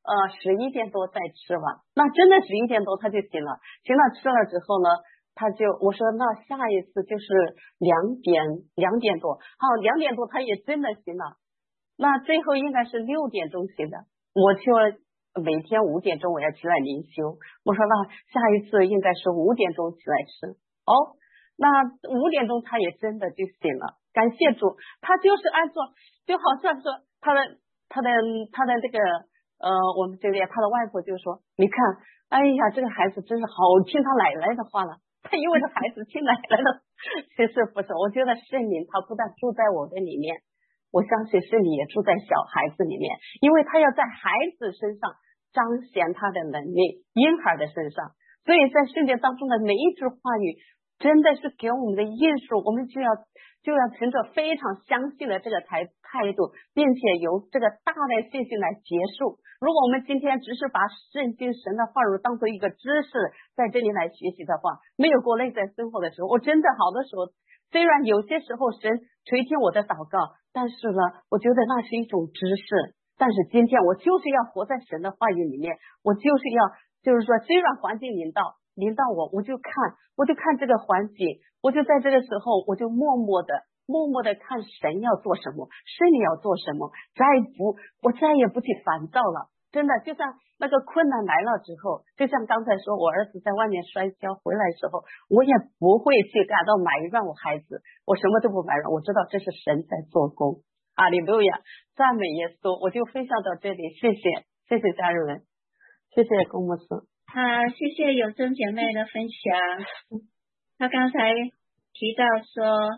11点多再吃完，那真的11点多他就醒了吃了之后呢，我说那下一次就是2点多，好，2点多他也真的醒了。 那最后应该是6点钟醒的，我就每天5点钟我要起来灵修，我说那下一次应该是5点钟起来吃。那5点钟他也真的就醒了，感谢主，他就是按照，就好像说他的这个我们这边他的外婆就说，你看，哎呀，这个孩子真是好听他奶奶的话了，他因为这孩子听奶奶的，其实不是，我觉得圣灵他不但住在我的里面，我相信圣灵也住在小孩子里面，因为他要在孩子身上彰显他的能力，婴孩的身上，所以在圣经当中的每一句话语真的是给我们的应许，我们就要存着非常相信的这个态度，并且由这个大的信心来结束。如果我们今天只是把圣经神的话语当做一个知识在这里来学习的话，没有过内在生活的时候，我真的好多时候，虽然有些时候神垂听我的祷告，但是呢，我觉得那是一种知识。但是今天我就是要活在神的话语里面，我就是说虽然环境临到我就看这个环境，我就在这个时候我就默默的看神要做什么，圣灵要做什么，我再也不去烦躁了。真的就像那个困难来了之后，就像刚才说我儿子在外面摔跤回来的时候，我也不会去感到埋怨我孩子，我什么都不埋怨，我知道这是神在做工。哈利路亚，赞美耶稣。我就分享到这里，谢谢家人们，谢谢公牧师。 谢谢有珍姐妹的分享。她刚才提到说，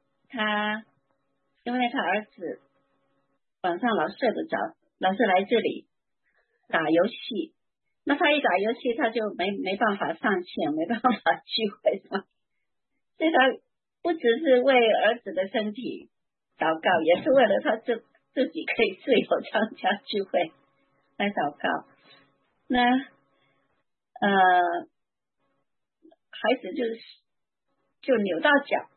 因为她儿子晚上老睡不着，老是来这里打游戏，那他一打游戏他就没办法上线，没办法聚会，是吗？所以他不只是为儿子的身体祷告，也是为了他自己可以自由参加聚会来祷告。那孩子就扭到脚，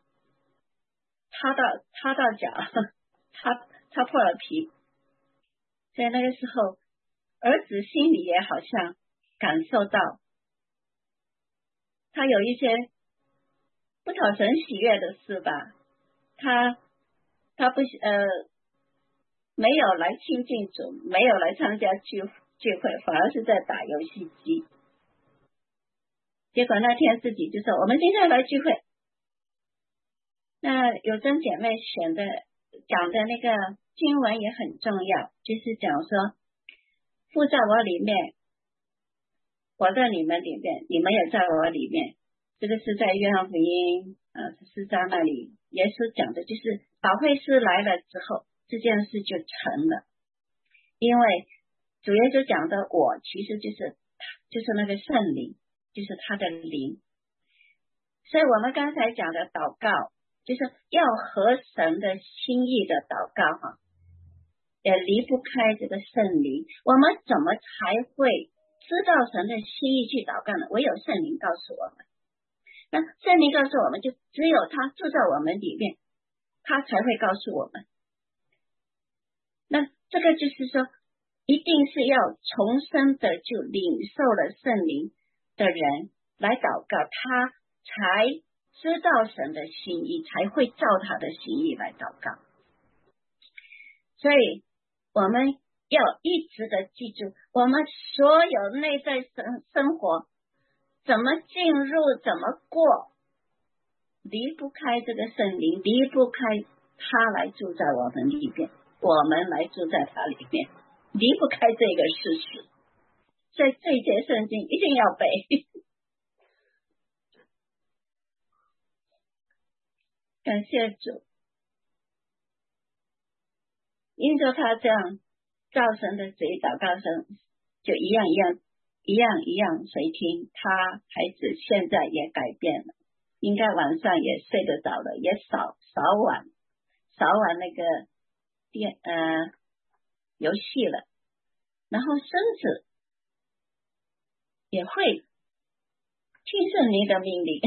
擦到脚，擦破了皮。所以那个时候儿子心里也好像感受到他有一些不讨神喜悦的事吧，他不没有来亲近主，没有来参加聚会，反而是在打游戏机。结果那天自己就说我们今天来聚会。那有珍姐妹讲的那个经文也很重要，就是讲说父在我里面，我在你们里面，你们也在我里面。这个是在约翰福音14章那里耶稣讲的，就是保惠师来了之后这件事就成了。因为主耶稣讲的我其实就是那个圣灵，就是他的灵。所以我们刚才讲的祷告就是要合神的心意的祷告也离不开这个圣灵。我们怎么才会知道神的心意去祷告呢？唯有圣灵告诉我们。那圣灵告诉我们，就只有他住在我们里面，他才会告诉我们。那这个就是说一定是要重生的就领受了圣灵的人来祷告，他才知道神的心意，才会照他的心意来祷告。所以我们要一直的记住，我们所有内在生活怎么进入，怎么过，离不开这个圣灵，离不开他来住在我们里面，我们来住在他里面，离不开这个事实。所以这节圣经一定要背。感谢主，因着他这样照神的旨意祷告声，就一样随听。他孩子现在也改变了，应该晚上也睡得着了，也少玩那个游戏了。然后孙子也会听圣灵的命令。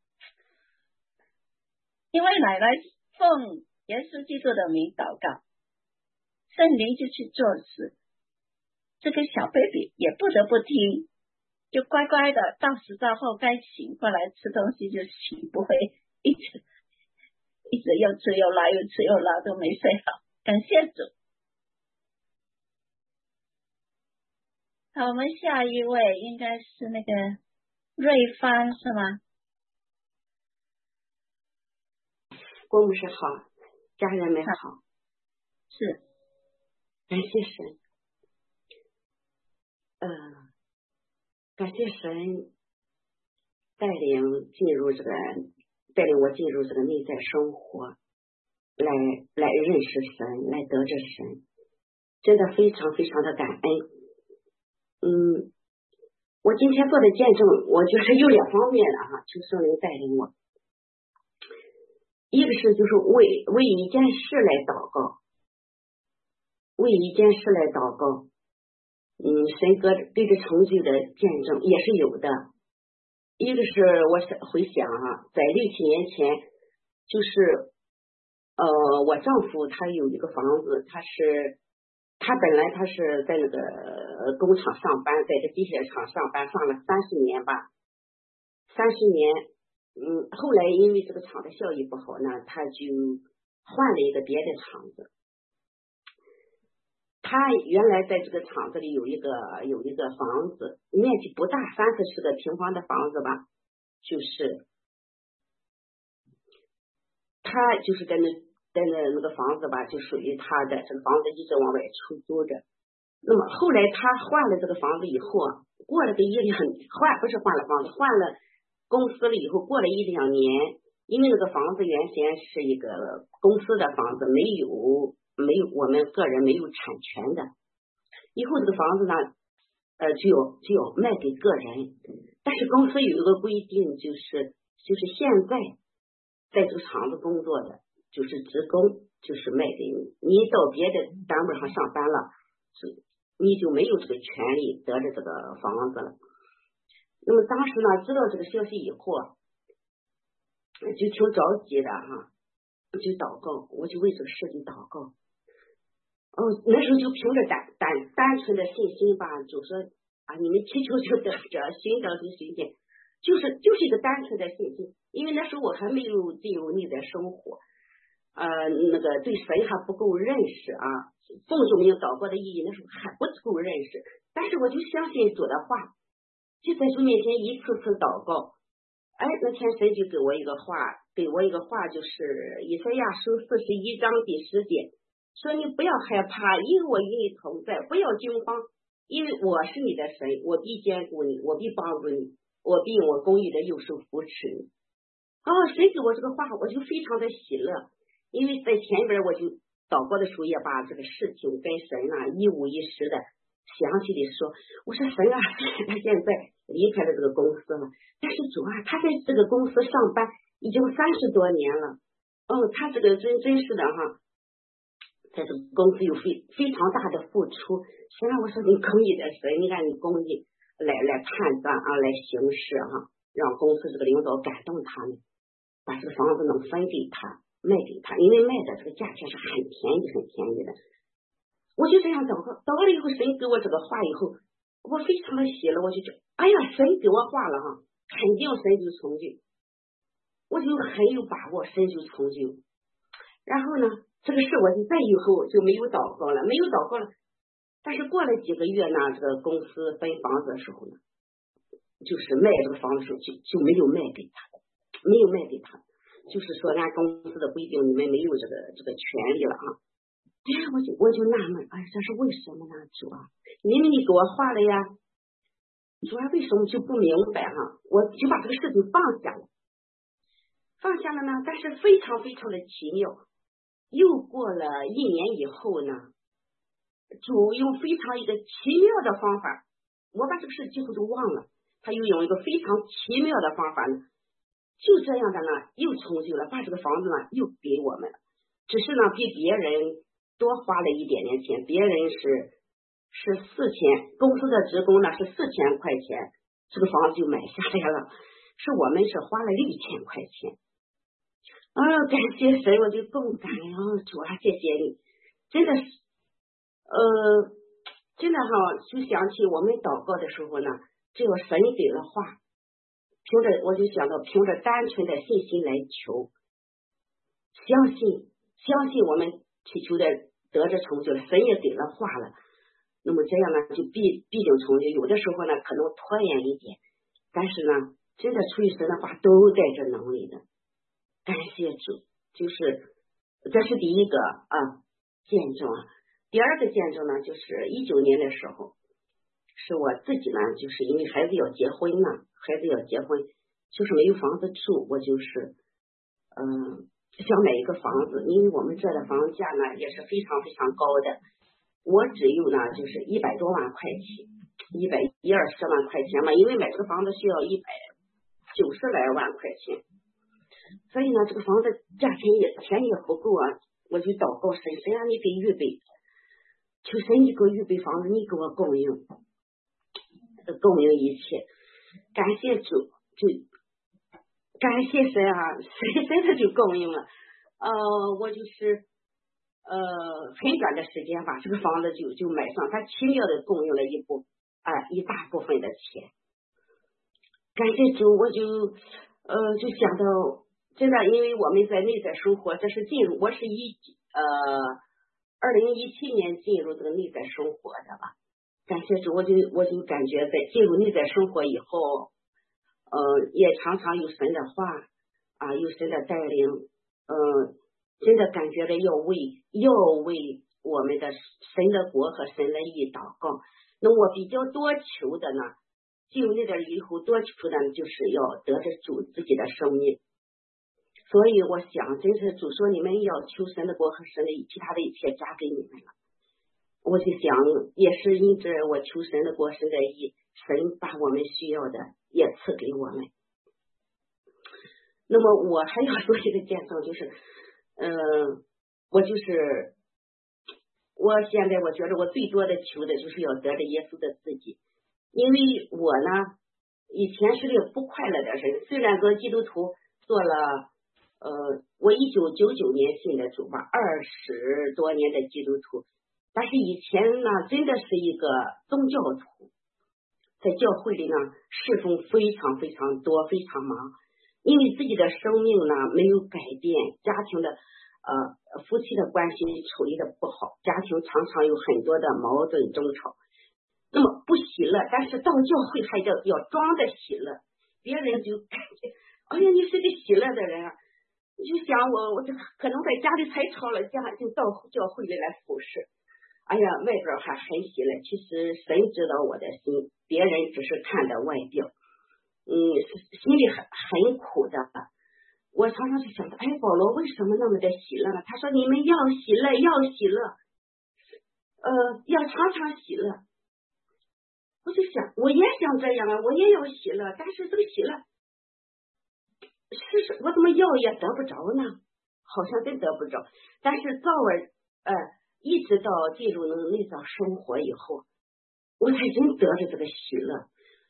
因为奶奶奉耶稣基督的名祷告，圣灵就去做事，这个小 baby 也不得不听，就乖乖的到时到后该醒过来吃东西就醒，不会一直又吃又拉又吃又拉都没睡好。感谢主， 好，我们下一位应该是那个瑞芳是吗？ 郭牧师好，家人们好。 是， 感谢神。感谢神带领我进入这个内在生活，来认识神，来得着神，真的非常非常的感恩。我今天做的见证，我觉得有2方面的哈，求圣灵带领我。一个是就是为一件事来祷告，神给这成就的见证也是有的。一个是我回想在6、7年前，就是我丈夫他有一个房子，他本来是在那个工厂上班，在这机械厂上班，上了30年吧，30年。后来因为这个厂的效益不好呢，他就换了一个别的厂子。他原来在这个厂子里有一个房子，面积不大，30-40个平方的房子吧，就是他就是在那个房子吧，就属于他的，这个房子一直往外出租着。那么后来他换了这个房子以后，过了个换了公司了以后，过了1-2年，因为那个房子原先是一个公司的房子，没有我们个人没有产权的。以后这个房子呢，就要卖给个人，但是公司有一个规定，就是现在这个厂子工作的就是职工，就是卖给你，你到别的单位上上班了，你就没有这个权利得着这个房子了。那么当时呢，知道这个消息以后，就挺着急的就祷告，我就为这个事情祷告。那时候就凭着单纯的信心吧，就说你们祈求就得着，寻找就寻见，就是一个单纯的信心。因为那时候我还没有进入内在生活，那个对神还不够认识奉主名祷告的意义那时候还不够认识，但是我就相信主的话，就在主面前一次次祷告。那天神就给我一个话，就是以赛亚书41章第10节，说你不要害怕，因为我与你同在，不要惊慌，因为我是你的神，我必坚固你，我必帮助你，我必用我公义的右手扶持你。神给我这个话，我就非常的喜乐，因为在前边我就祷告的时候也把这个事情跟神一五一十的详细的说，我说神他现在离开了这个公司了，但是主他在这个公司上班已经30多年了，他这个真是的在这个公司有非常大的付出。神我说你公义的神，你按你公义来判断来行事让公司这个领导感动他们，把这个房子能分给他卖给他，因为卖的这个价钱是很便宜的。我就这样祷告了以后，神给我这个话以后，我非常的喜乐，我就觉得神给我话了肯定神就成就，我就很有把握神就成就。然后呢，这个事我就再以后就没有祷告了，但是过了几个月呢，这个公司分房子的时候呢，就是卖这个房子的时候就没有卖给他，就是说按公司的规定你们没有这个权利了我就纳闷，这是为什么呢？主明明你给我画了呀，主为什么就不明白我就把这个事情放下了呢，但是非常非常的奇妙，又过了1年以后呢，主用非常一个奇妙的方法，我把这个事几乎都忘了，他又用一个非常奇妙的方法呢，就这样的呢又成就了，把这个房子呢又给我们了，只是呢比别人多花了一点点钱，别人是4000，公司的职工呢是4000块钱，这个房子就买下来了，是我们是花了6000块钱。感谢神，我就更感恩主谢谢你，真的是真的就想起我们祷告的时候呢，只有神给了话，我就想到凭着单纯的信心来求，相信我们祈求的得着成就了，神也给了话了。 那么这样呢，就必定成就。有的时候呢，可能拖延一点，但是呢，真的出于神的话，都带着能力的。感谢主，就是这是第一个见证啊。第二个见证呢，就是19年的时候，是我自己呢，就是因为孩子要结婚了，就是没有房子住，我就是想买一个房子，因为我们这的房价呢也是非常非常高的，我只有呢就是100多万块钱，120万块钱嘛，因为买这个房子需要190来万块钱，所以呢这个房子价钱也不够啊，我就祷告神啊，你给预备，求神你给我预备房子，你给我供应一切，感谢主，就感谢神啊，神真的就供应了。我就是很短的时间吧，这个房子就买上，他奇妙的供应了一大部分的钱。感谢主，我就想到，真的，因为我们在内在生活，这是我是2017年进入这个内在生活的吧。感谢主，我就感觉在进入内在生活以后，也常常有神的话有神的带领，真的感觉到要为我们的神的国和神的义祷告。那我比较多求的呢，进入那点以后多求的就是要得着主自己的生命。所以我想，真是主说你们要求神的国和神的义，其他的一切加给你们了。我就想，也是因着我求神的国神的义，神把我们需要的也赐给我们。那么我还要说一个见证，就是我现在我觉得我最多的求的就是要得着耶稣的自己，因为我呢以前是个不快乐的人，虽然做基督徒做了我1999年信的主吧，20多年的基督徒，但是以前呢真的是一个宗教徒，在教会里呢侍奉非常非常多，非常忙，因为自己的生命呢没有改变，家庭的夫妻的关系处理的不好，家庭常常有很多的矛盾争吵，那么不喜乐，但是到教会还要装的喜乐，别人就感觉哎呀你是个喜乐的人啊，你就想我就可能在家里太吵了，家就到教会里来服侍，哎呀外边还很喜乐，其实神知道我的心，别人只是看的外表，心里很苦的。我常常就想到，保罗为什么那么的喜乐呢？他说你们要喜乐，要常常喜乐。我就想，我也想这样啊，我也要喜乐，但是这个喜乐是我怎么要也得不着呢？好像真得不着。但是一直到进入内在生活以后，我才真得着这个喜乐，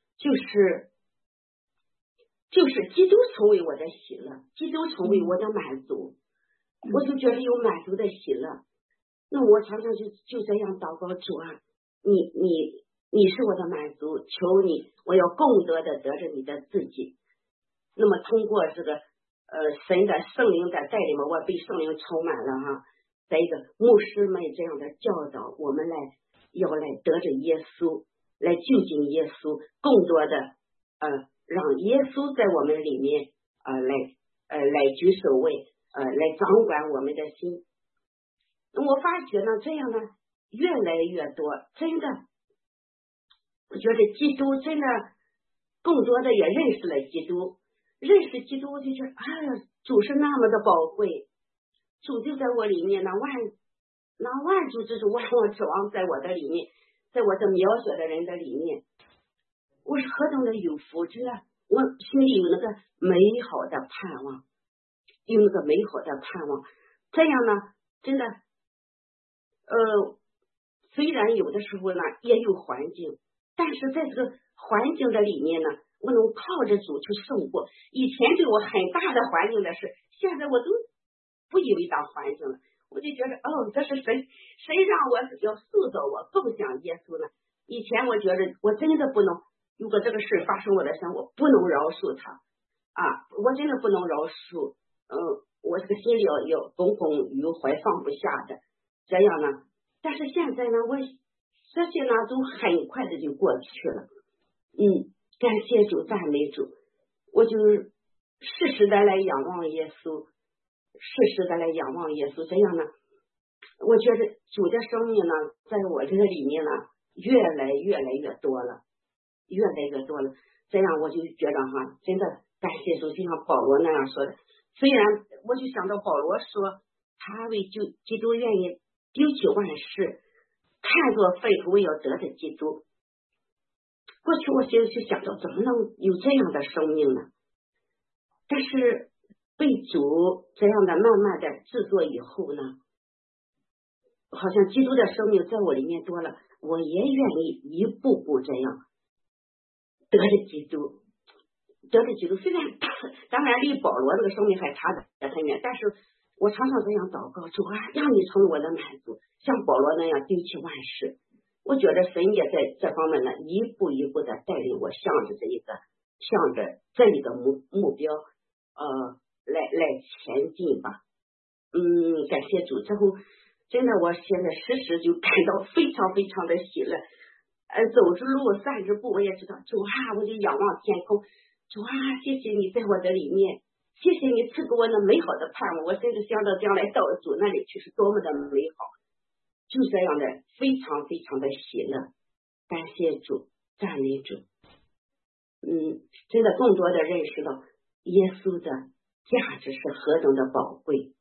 就是基督成为我的喜乐，基督成为我的满足，我就觉得有满足的喜乐。那我常常就这样祷告，主啊，你是我的满足，求你，我要更多的得着你的自己。那么通过这个神的圣灵的带领嘛，我被圣灵充满了哈。再一个牧师们这样的教导，我们要来得着耶稣，来就近耶稣，更多的让耶稣在我们里面来居首位，来掌管我们的心。我发觉呢，这样呢越来越多，真的，我觉得基督真的更多的也认识了基督，认识基督，我就觉得主是那么的宝贵，主就在我里面，那万主之主，万王之王在我的里面，在我这渺小的人的里面，我是何等的有福，真的，我心里有那个美好的盼望，这样呢，真的，虽然有的时候呢也有环境，但是在这个环境的里面呢，我能靠着主去胜过以前对我很大的环境的事，现在我都不以为当环境了，我就觉得这是谁让我要塑造我更像耶稣呢？以前我觉得我真的不能，如果这个事发生我的身上，我不能饶恕他我真的不能饶恕，我这个心里要耿耿于怀，放不下的这样呢。但是现在呢，我这些呢都很快的就过去了。感谢主，赞美主，我就时时的来仰望耶稣，时时的来仰望耶稣，这样呢，我觉得主的生命呢，在我这个里面呢，越来越多了，越来越多了。这样我就觉得哈，真的感谢主，就像保罗那样说的。虽然我就想到保罗说，他为基督愿意丢弃万事，看作废土，为要得的基督。过去我就想到，怎么能有这样的生命呢？但是被主这样的慢慢的制作以后呢，好像基督的生命在我里面多了，我也愿意一步步这样得着基督。虽然当然离保罗那个生命还差得很远，但是我常常这样祷告，主啊，让你成为我的满足，像保罗那样丢弃万事。我觉得神也在这方面呢，一步一步的带领我向着这里的目标来前进吧。感谢主。之后真的我现在时时就感到非常非常的喜乐。走之路散之步，我也知道主啊，我就仰望天空，主啊，谢谢你在我的里面，谢谢你赐给我那美好的盼望，我甚至想到将来到主那里去是多么的美好，就这样的非常非常的喜乐。感谢主，赞美主。真的更多的认识到耶稣的价值是何等的宝贵。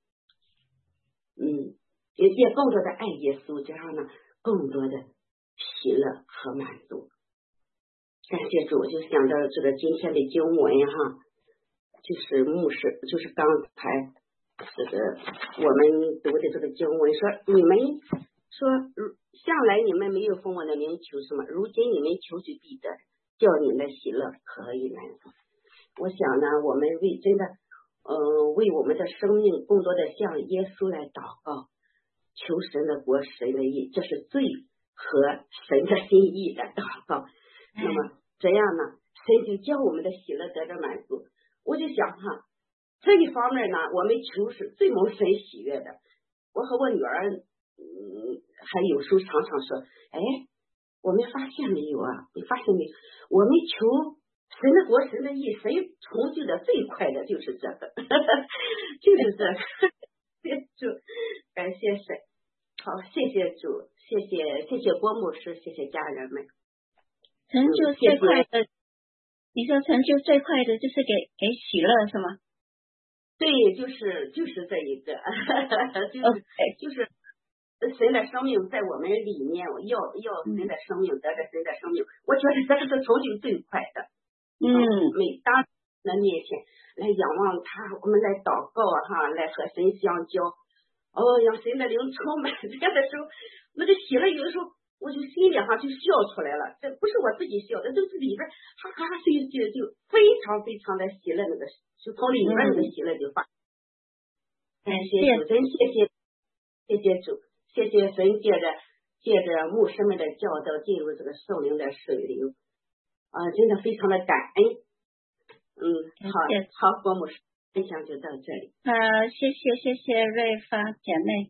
也更多的爱耶稣，这样呢更多的喜乐和满足。感谢主，我就想到这个今天的经文哈，就是牧师，就是刚才这个我们读的这个经文说，你们说向来你们没有奉我的名求什么，如今你们求就必得，叫你们的喜乐可以满足。我想呢，我们为我们的生命更多的向耶稣来祷告，求神的国神的意，这是最合神的心意的祷告。那么这样呢，神就叫我们的喜乐得到满足。我就想哈，这一方面呢，我们求是最蒙神喜悦的。我和我女儿还有时候常常说，我们发现没有啊？你发现没有？我们求神的国神的意，神成就的最快的就是这个就是这个主，感谢神。好，谢谢主，谢谢郭牧师，谢谢家人们。 成就最快的，你说成就最快的就是给喜乐是吗？ 对，就是这一个就是神的生命在我们里面，要神的生命，得着神的生命，我觉得这个是成就最快的。每当的面前来仰望他，我们来祷告哈，来和神相交，让神的灵充满。这样的时候，那个喜乐有的时候我就心里哈就笑出来了，这不是我自己笑的，就是里边哈哈就非常非常的喜乐，那个就从里边那个喜乐就发。感谢主，真谢谢主，谢谢神借着牧师们的教导进入这个圣灵的水流真的非常的感恩。好，郭牧师分享就到这里。 谢谢瑞芳姐妹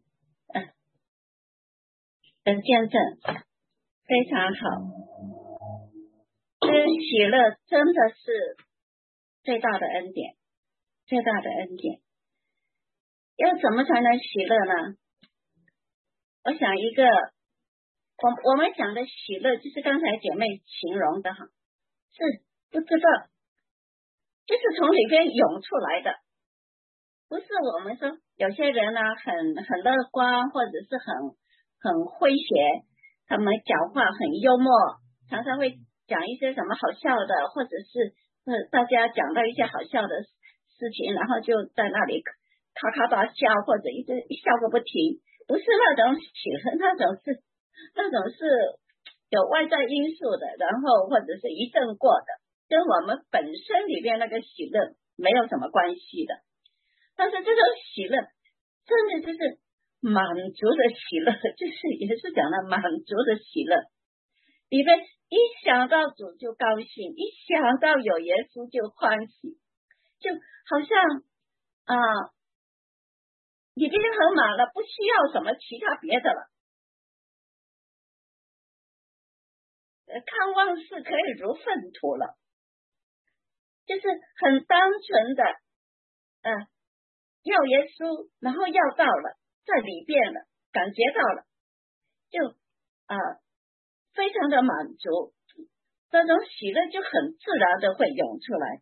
的见证，非常好。这喜乐真的是最大的恩典，最大的恩典。要怎么才能喜乐呢？我想我们讲的喜乐，就是刚才姐妹形容的哈，是不知道，就是从里边涌出来的，不是我们说有些人呢很乐观，或者是很诙谐，他们讲话很幽默，常常会讲一些什么好笑的，或者是大家讲到一些好笑的事情，然后就在那里咔咔大笑，或者一笑个不停，不是那种喜乐，那种是有外在因素的，然后或者是一阵过的，跟我们本身里边那个喜乐没有什么关系的。但是这种喜乐真的就是满足的喜乐，就是也是讲到满足的喜乐，里边一想到主就高兴，一想到有耶稣就欢喜，就好像已经很满了，不需要什么其他别的了。 看望是可以如粪土了，就是很单纯的要耶稣，然后要到了，在里边了，感觉到了，就非常的满足，这种喜乐就很自然的会涌出来。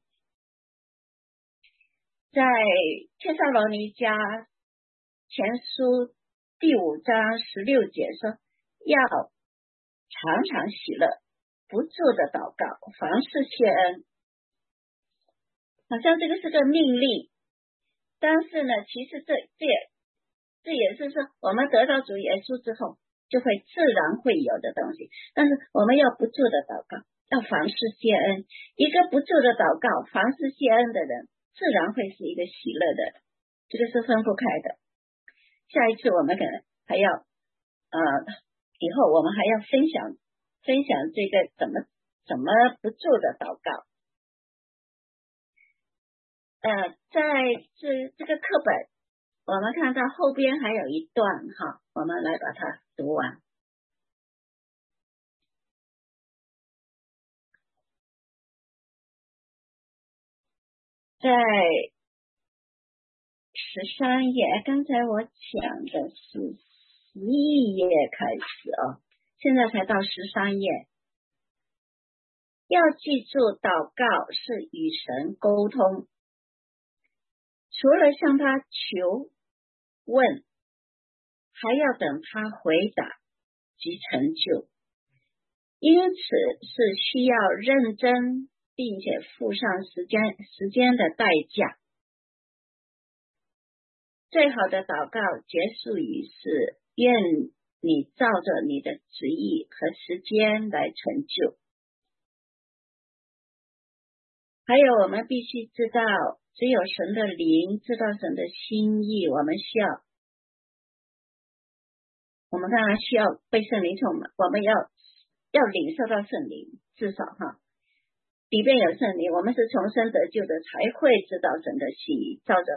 在帖撒罗尼迦前书第5章16节说，要常常喜乐，不住的祷告，凡事谢恩。好像这个是个命令，但是呢，其实这也是说我们得到主耶稣之后就会自然会有的东西，但是我们要不住的祷告，要凡事谢恩。一个不住的祷告，凡事谢恩的人，自然会是一个喜乐的，这个是分不开的。下一次我们可能还要以后我们还要分享这个怎么不住的祷告。在这个课本我们看到后边还有一段哈，我们来把它读完。在13页，刚才我讲的是11页开始现在才到13页。要记住，祷告是与神沟通，除了向他求问，还要等他回答及成就，因此是需要认真并且付上时间的代价。最好的祷告结束语是愿你照着你的旨意和时间来成就。还有我们必须知道，只有神的灵知道神的心意，我们当然需要被圣灵充满，我们要领受到圣灵，至少里边有圣灵，我们是重生得救的，才会知道神的心意，照着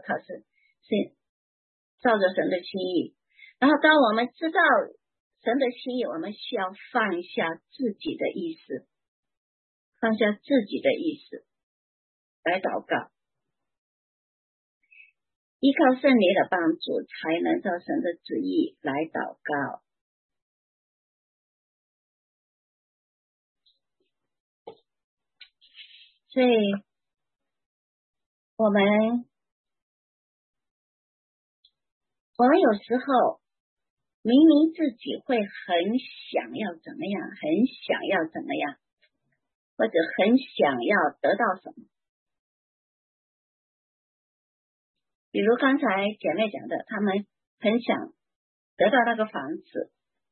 神的心意。然后当我们知道神的心意，我们需要放下自己的意思，来祷告，依靠圣灵的帮助，才能照神的旨意来祷告。所以我们有时候明明自己会很想要怎么样，或者很想要得到什么，比如刚才姐妹讲的，他们很想得到那个房子。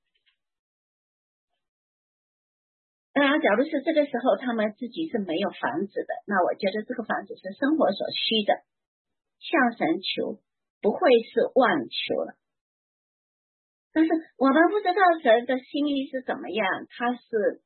当然假如是这个时候他们自己是没有房子的，那我觉得这个房子是生活所需的，向神求不会是妄求了。但是我们不知道神的心意是怎么样，是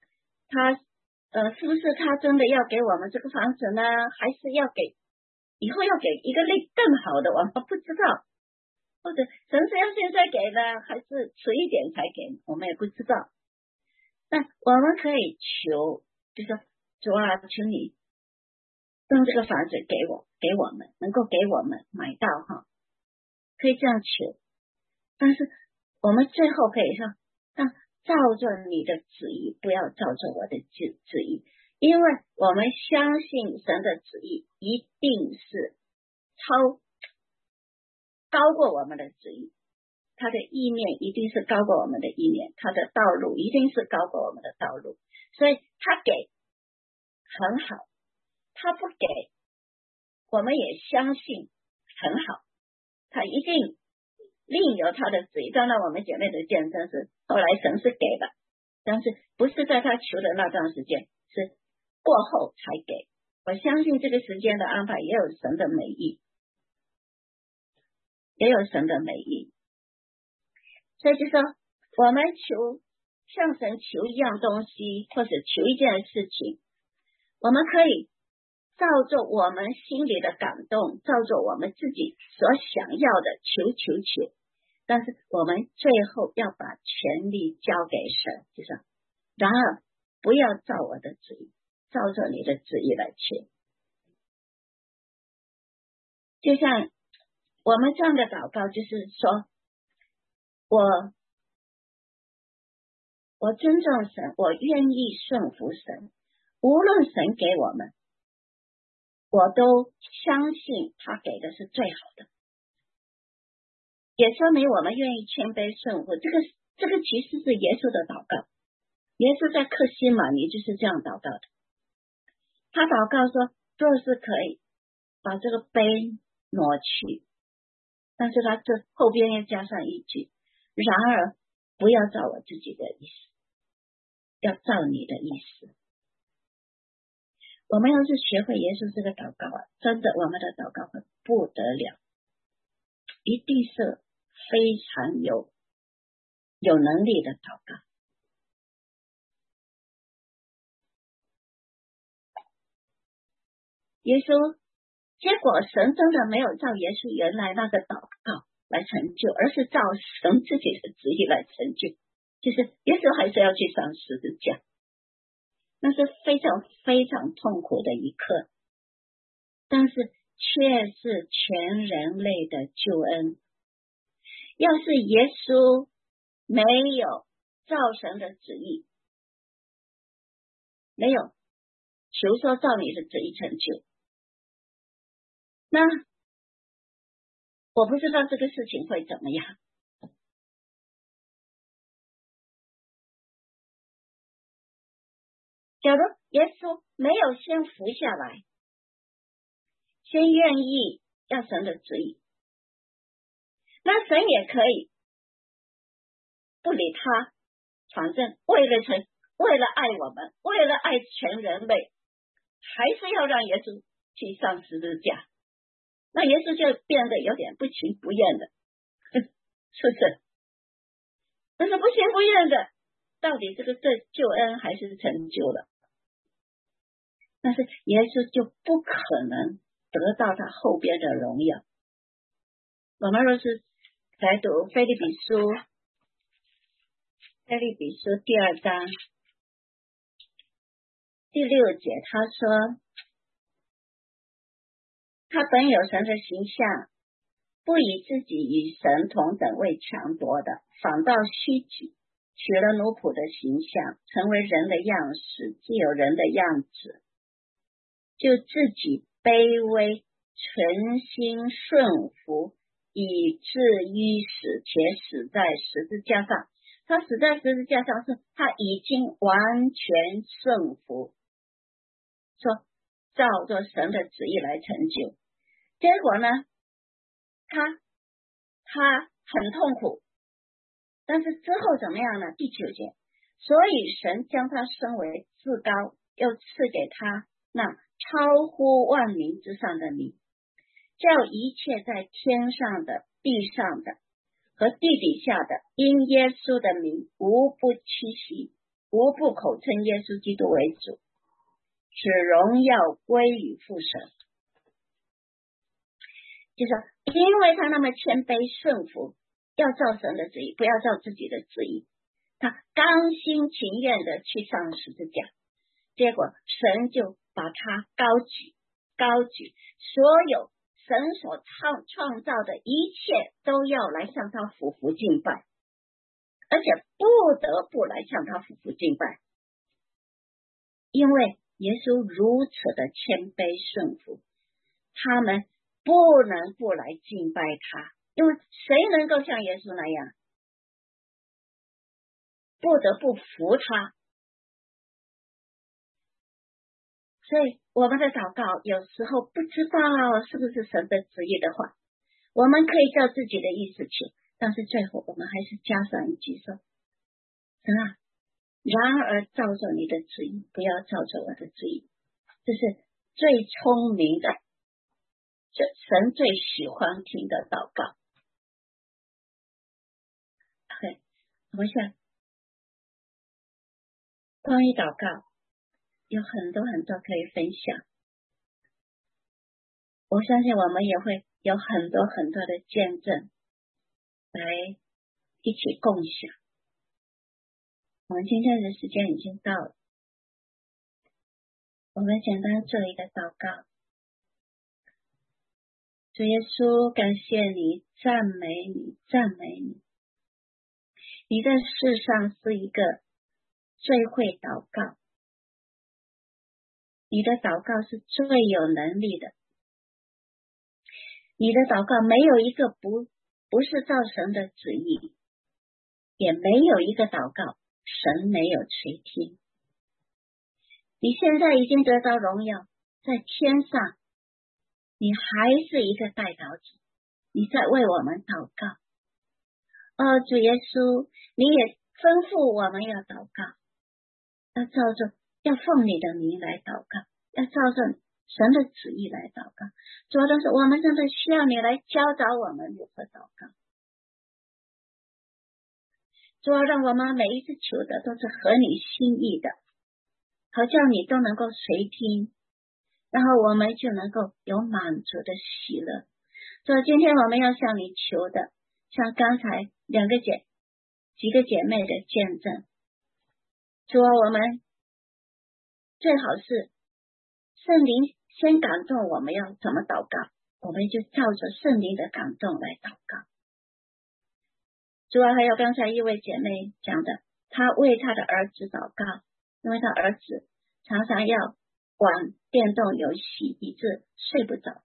不是他真的要给我们这个房子呢，还是以后要给一个更好的，我们不知道，或者神是要现在给呢，还是迟一点才给，我们也不知道。那我们可以求，就说主啊，求你用这个房子给我们，能够给我们买到可以这样求。但是我们最后可以说，照着你的旨意，不要照着我的旨意，因为我们相信神的旨意一定是高过我们的旨意，他的意念一定是高过我们的意念，他的道路一定是高过我们的道路，所以他给很好，他不给我们也相信很好，他一定另有他的旨意。当然我们姐妹的见证是后来神是给的，但是不是在他求的那段时间，是过后才给。我相信这个时间的安排也有神的美意，所以就说我们向神求一样东西，或者求一件事情，我们可以照着我们心里的感动，照着我们自己所想要的求，但是我们最后要把权力交给神，就是然而不要照我的旨意，照着你的旨意来去。就像我们这样的祷告，就是说我尊重神，我愿意顺服神，无论神给我们，我都相信他给的是最好的，也说明我们愿意谦卑顺服。这个其实是耶稣的祷告，耶稣在客西马尼就是这样祷告的。他祷告说，若是可以把这个杯挪去，但是他这后边又加上一句，然而不要照我自己的意思，要照你的意思。我们要是学会耶稣这个祷告真的我们的祷告会不得了，一定是非常有能力的祷告。耶稣，结果神真的没有照耶稣原来那个祷告来成就，而是照神自己的旨意来成就，就是耶稣还是要去上十字架，那是非常非常痛苦的一刻，但是却是全人类的救恩。要是耶稣没有照神的旨意，没有求说照你的旨意成就，那我不知道这个事情会怎么样。假如耶稣没有先服下来，先愿意要神的旨意，那神也可以不理他，反正为了爱我们，为了爱全人类，还是要让耶稣去上十字架，那耶稣就变得有点不情不愿的，是不是？但是不情不愿的，到底这个救恩还是成就了，但是耶稣就不可能得到他后边的荣耀。我们若是来读腓立比书第2章第6节，他说，他本有神的形象，不以自己与神同等为强夺的，反倒虚己，取了奴仆的形象，成为人的样式，既有人的样子，就自己卑微，存心顺服，以至于死，且死在十字架上。他死在十字架上，是他已经完全顺服，说照着神的旨意来成就。结果呢，他很痛苦，但是之后怎么样呢？第9节，所以神将他升为至高，又赐给他那超乎万民之上的名，叫一切在天上的、地上的和地底下的，因耶稣的名无不屈膝，无不口称耶稣基督为主，使荣耀归于父神。就是因为他那么谦卑顺服，要照神的旨意，不要照自己的旨意，他甘心情愿的去上十字架，结果神就把他高举，所有神所创造的一切都要来向他俯伏敬拜，而且不得不来向他俯伏敬拜，因为耶稣如此的谦卑顺服，他们不能不来敬拜他，因为谁能够像耶稣那样不得不服他。所以我们的祷告有时候不知道是不是神的旨意的话，我们可以照自己的意思求，但是最后我们还是加上一句说，神啊，然而照着你的旨意，不要照着我的旨意。这是最聪明的，神最喜欢听的祷告。对，我想关于祷告有很多可以分享，我相信我们也会有很多的见证来一起共享。我们今天的时间已经到了， 我们简单做一个祷告。主耶稣，感谢你，赞美你，赞美你。你在世上是一个最会祷告，你的祷告是最有能力的，你的祷告没有一个不是照神的旨意，也没有一个祷告神没有垂听。你现在已经得到荣耀，在天上你还是一个代祷者，你在为我们祷告。主耶稣，你也吩咐我们要祷告，要奉你的名来祷告，要照着神的旨意来祷告。主要的是我们真的需要你来教导我们如何祷告。主要让我们每一次求的都是合你心意的，好叫你都能够垂听，然后我们就能够有满足的喜乐。所以今天我们要向你求的，像刚才几个姐妹的见证，主啊，我们最好是圣灵先感动我们要怎么祷告，我们就照着圣灵的感动来祷告。主啊，还有刚才一位姐妹讲的，她为她的儿子祷告，因为她儿子常常要玩电动游戏，以致睡不着。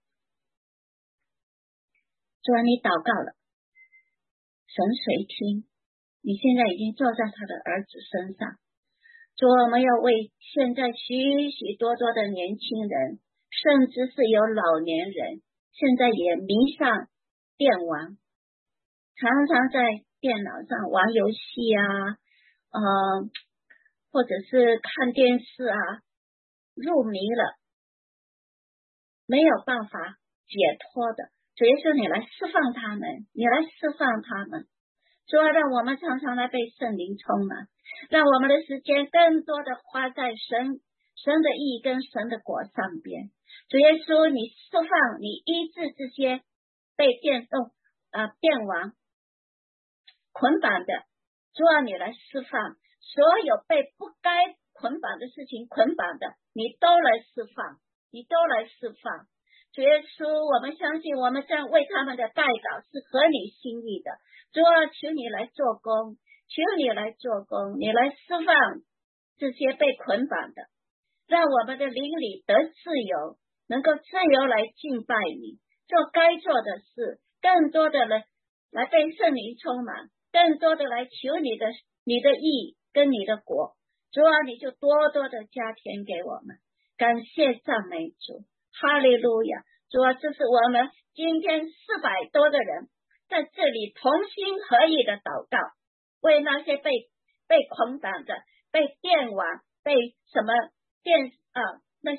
主啊，你祷告了，神垂听，你现在已经坐在他的儿子身上。主啊，我们要为现在许许多多的年轻人，甚至是有老年人，现在也迷上电玩，常常在电脑上玩游戏啊，或者是看电视啊，入迷了，没有办法解脱的。主耶稣，你来释放他们，你来释放他们。主啊，让我们常常来被圣灵充满，让我们的时间更多的花在神的义跟神的国上边。主耶稣，你释放，你医治这些被电玩捆绑的。主啊，你来释放所有被不该捆绑的事情捆绑的，你都来释放，你都来释放。主耶稣，我们相信我们这样为他们的代祷是合你心意的。主啊，求你来做工，求你来做工，你来释放这些被捆绑的，让我们的灵里得自由，能够自由来敬拜你，做该做的事，更多的来被圣灵充满，更多的来求你的义跟你的国。主啊，你就多多的加添给我们。感谢赞美主，哈利路亚。主啊，这是我们今天400多个人在这里同心合意的祷告，为那些被捆绑的，被电网，被什么那些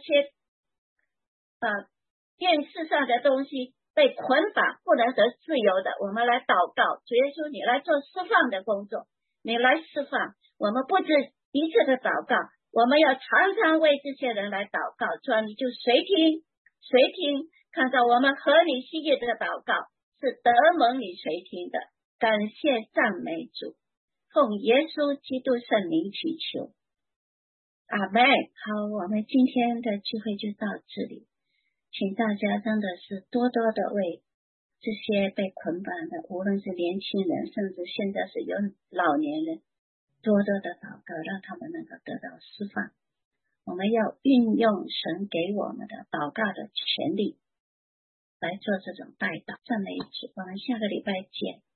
电视上的东西被捆绑不能得自由的，我们来祷告。主耶稣，你来做释放的工作，你来释放。我们不止一次的祷告，我们要常常为这些人来祷告。主啊，你就随听，看到我们合你心意的祷告是得蒙你垂听的。感谢赞美主，奉耶稣基督圣名祈求，阿们。好，我们今天的聚会就到这里，请大家真的是多多的为这些被捆绑的，无论是年轻人，甚至现在是有老年人，多多的祷告，让他们能够得到释放。我们要运用神给我们的祷告的权利来做这种代祷。赞美主，我们下个礼拜见。